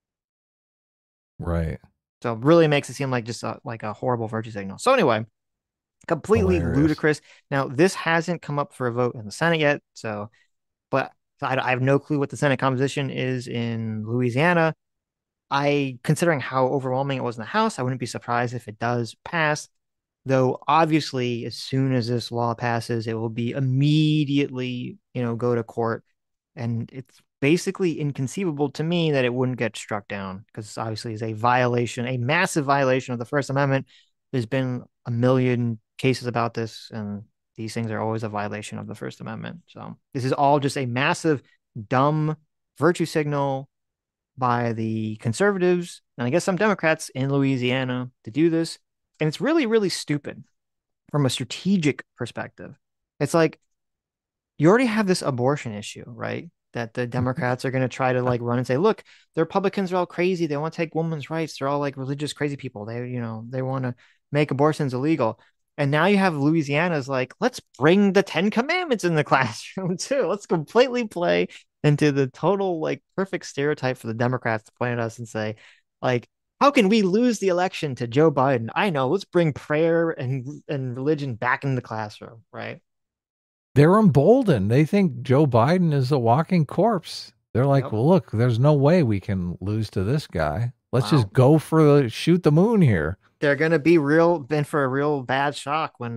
Right. So it really makes it seem like just like a horrible virtue signal. So anyway, completely ludicrous. Now, this hasn't come up for a vote in the Senate yet. But I have no clue what the Senate composition is in Louisiana. Considering how overwhelming it was in the House, I wouldn't be surprised if it does pass. Though obviously, as soon as this law passes, it will be immediately, go to court. And it's basically inconceivable to me that it wouldn't get struck down because obviously it's a massive violation of the First Amendment. There's been a million cases about this, and these things are always a violation of the First Amendment. So this is all just a massive, dumb virtue signal by the conservatives, and I guess some Democrats in Louisiana to do this. And it's really, really stupid from a strategic perspective. It's like you already have this abortion issue, right? that the Democrats are going to try to like run and say, look, the Republicans are all crazy. They want to take women's rights. They're all like religious crazy people. They want to make abortions illegal. And now you have Louisiana's like, let's bring the Ten Commandments in the classroom too. Let's completely play into the total like perfect stereotype for the Democrats to point at us and say, like, how can we lose the election to Joe Biden? I know, let's bring prayer and religion back in the classroom, right? They're emboldened. They think Joe Biden is a walking corpse. They're like, Yep. well, look, there's no way we can lose to this guy. Let's Wow. just go for the shoot the moon here. They're gonna be real been for a real bad shock when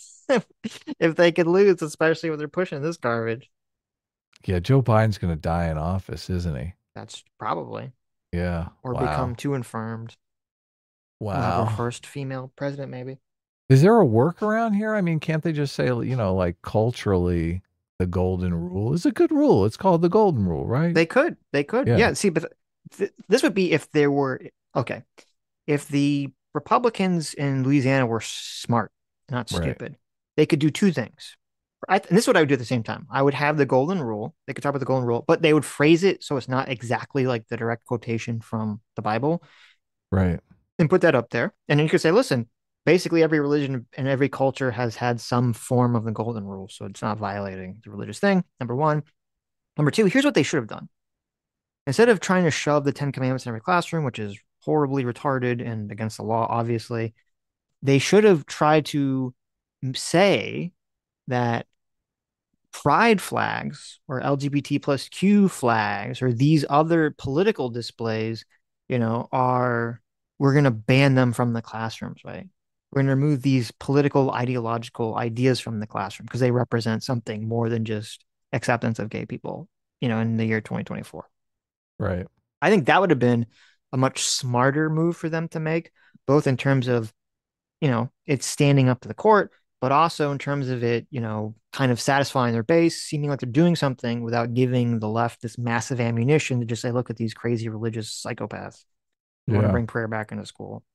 if they could lose, especially when they're pushing this garbage. Yeah, Joe Biden's going to die in office, isn't he? That's probably Yeah. or become Wow. too infirmed. We'll have our Wow. first female president, maybe. Is there a workaround here? I mean, can't they just say, like culturally, the golden rule is a good rule? It's called the golden rule, right? They could, Yeah. yeah. See, but this would be if there were okay, if the Republicans in Louisiana were smart, not Right. stupid, they could do two things. And this is what I would do at the same time. I would have the golden rule. They could talk about the golden rule, but they would phrase it so it's not exactly like the direct quotation from the Bible Right. and put that up there. And then you could say, listen, basically every religion and every culture has had some form of the golden rule. So it's not violating the religious thing. Number one. Number two, here's what they should have done. Instead of trying to shove the Ten Commandments in every classroom, which is horribly retarded and against the law, obviously, they should have tried to say that pride flags or LGBT plus Q flags or these other political displays, are we're going to ban them from the classrooms, right? We're going to remove these political ideological ideas from the classroom because they represent something more than just acceptance of gay people, in the year 2024. Right. I think that would have been a much smarter move for them to make, both in terms of, it's standing up to the court, but also in terms of it, kind of satisfying their base, seeming like they're doing something without giving the left this massive ammunition to just say, look at these crazy religious psychopaths who want to Yeah. bring prayer back into school.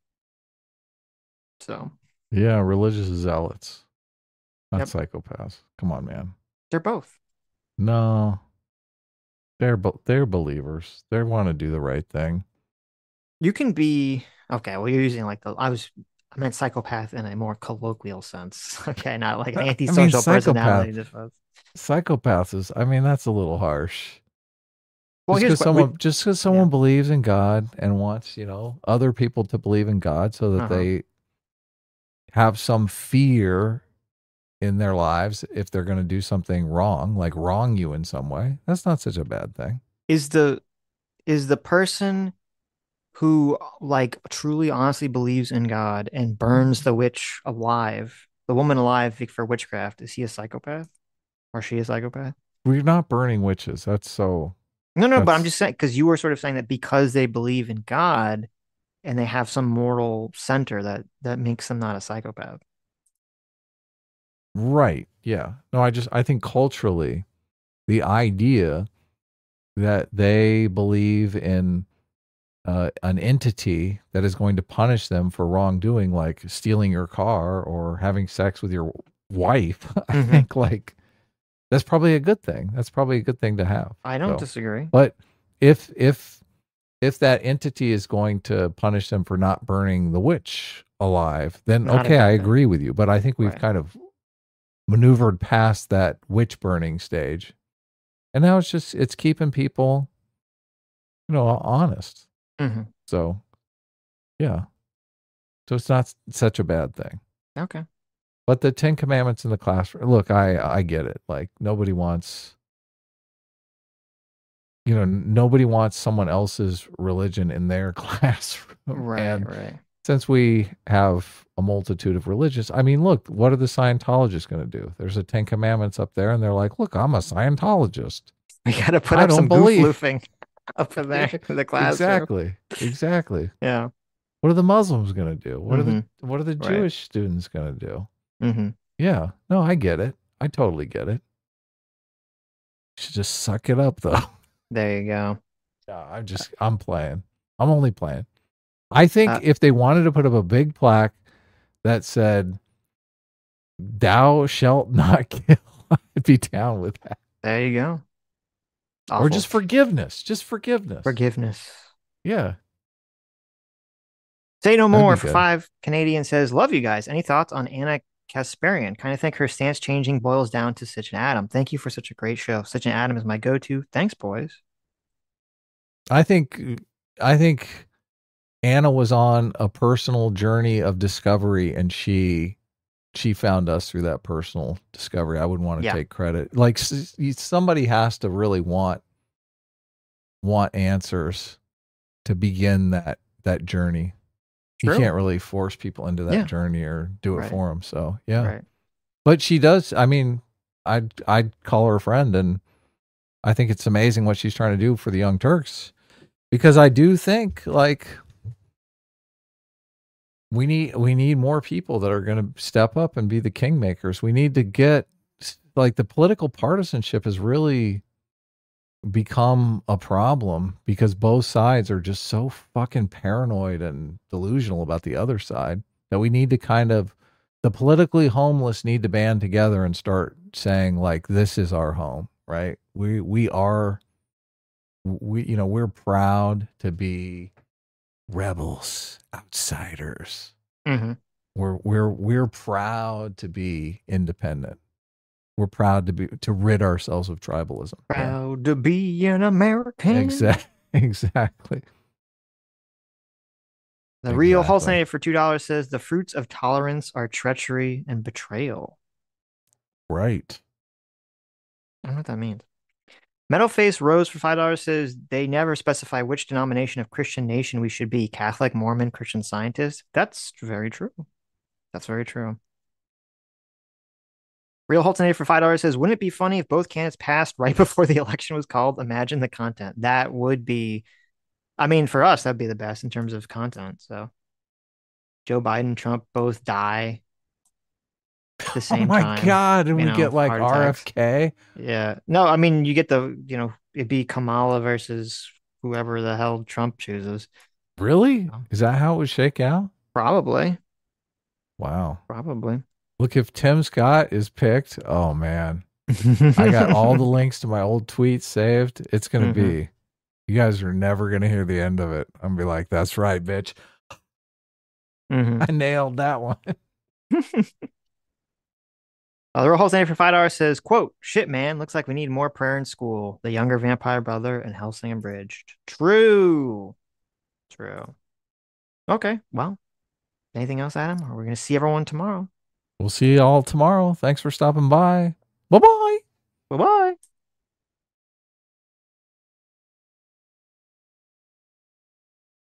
So, Yeah. Religious zealots, not yep, psychopaths. Come on, man. they're both. No, they're believers. They want to do the right thing. You can be okay. Well, you're using like I meant psychopath in a more colloquial sense. Okay, not like an I mean, antisocial personality. psychopaths is. I mean, that's a little harsh. Well, here's what we, Just because yeah. someone believes in God and wants, other people to believe in God so that Uh-huh. they have some fear in their lives if they're going to do something wrong, like wrong you in some way. That's not such a bad thing. Is the person who like truly honestly believes in God and burns the witch alive, the woman alive for witchcraft, is he a psychopath or she a psychopath? We're not burning witches. No, no, but I'm That's just saying because you were sort of saying that because they believe in God and they have some moral center that makes them not a psychopath. right. Yeah. No, I think culturally, the idea that they believe in an entity that is going to punish them for wrongdoing, like stealing your car or having sex with your wife, I Mm-hmm. think like that's probably a good thing. That's probably a good thing to have. I don't So, disagree. but if that entity is going to punish them for not burning the witch alive, then Not a okay, I good thing. agree with you. But I think we've Right. kind of maneuvered past that witch burning stage, and now it's keeping people, honest. Mm-hmm. So yeah, so it's not such a bad thing. Okay. But the Ten Commandments in the classroom, look, I get it. Like nobody wants, nobody wants someone else's religion in their classroom. Right, And right. since we have a multitude of religions, I mean, look, what are the Scientologists going to do? There's a Ten Commandments up there, and they're like, look, I'm a Scientologist. We got to put I up don't some goof believe. loofing up in Yeah, there in the classroom. exactly. Exactly. Yeah. What are the Muslims going to do? Mm-hmm. What are the Right. Jewish students going to do? Mm-hmm. Yeah. No, I get it. I totally get it. You should just suck it up though. There you go. Yeah, I'm playing. I'm only playing. I think Uh, if they wanted to put up a big plaque that said, "Thou shalt not kill," I'd be down with that. there you go. Or Awful. just forgiveness. Just forgiveness. Forgiveness. Yeah, Say no that'd more be for good. 5 Canadian says, love you guys. Any thoughts on Anna Kasparian? Kind of think her stance changing boils down to Such an Adam. Thank you for such a great show. Such an Adam is my go-to. Thanks, boys. I think I think Anna was on a personal journey of discovery, and she found us through that personal discovery. I wouldn't want to Yeah, take credit. Like somebody has to really want answers to begin that journey. You true. can't really force people into that Yeah, journey or do it right, for them. So yeah, right. but she does. I mean, I'd call her a friend, and I think it's amazing what she's trying to do for the Young Turks, because I do think like we need more people that are going to step up and be the kingmakers. We need to get like the political partisanship has really become a problem because both sides are just so fucking paranoid and delusional about the other side that we need to kind of the politically homeless need to band together and start saying like this is our home, right? We're proud to be rebels, outsiders. Mm-hmm. We're proud to be independent. We're proud to rid ourselves of tribalism. Yeah. Proud to be an American. Exactly. The real Exactly. Halsinator for $2 says the fruits of tolerance are treachery and betrayal. Right. I don't know what that means. Metalface Rose for $5 says they never specify which denomination of Christian nation we should be Catholic, Mormon, Christian Scientist. That's very true. That's very true. Real Haltonator for $5 says, wouldn't it be funny if both candidates passed right before the election was called? Imagine the content. That would be, I mean, for us, that'd be the best in terms of content. So Joe Biden, Trump both die at the Oh same my time, God. And we get like heart attacks. RFK. Yeah. No, I mean, you get it'd be Kamala versus whoever the hell Trump chooses. Really? Is that how it would shake out? Probably. Wow. Probably. Look, if Tim Scott is picked, oh man. I got all the links to my old tweets saved. It's going to hmm be, you guys are never going to hear the end of it. I'm going to be like, that's right, bitch. hmm I nailed that one. The Real Name for $5 says, quote, shit, man, looks like we need more prayer in school. The younger vampire brother and Hellsing Abridged. True. True. Okay. Well, anything else, Adam? Or we're going to see everyone tomorrow. We'll see you all tomorrow. Thanks for stopping by. Bye bye. Bye bye.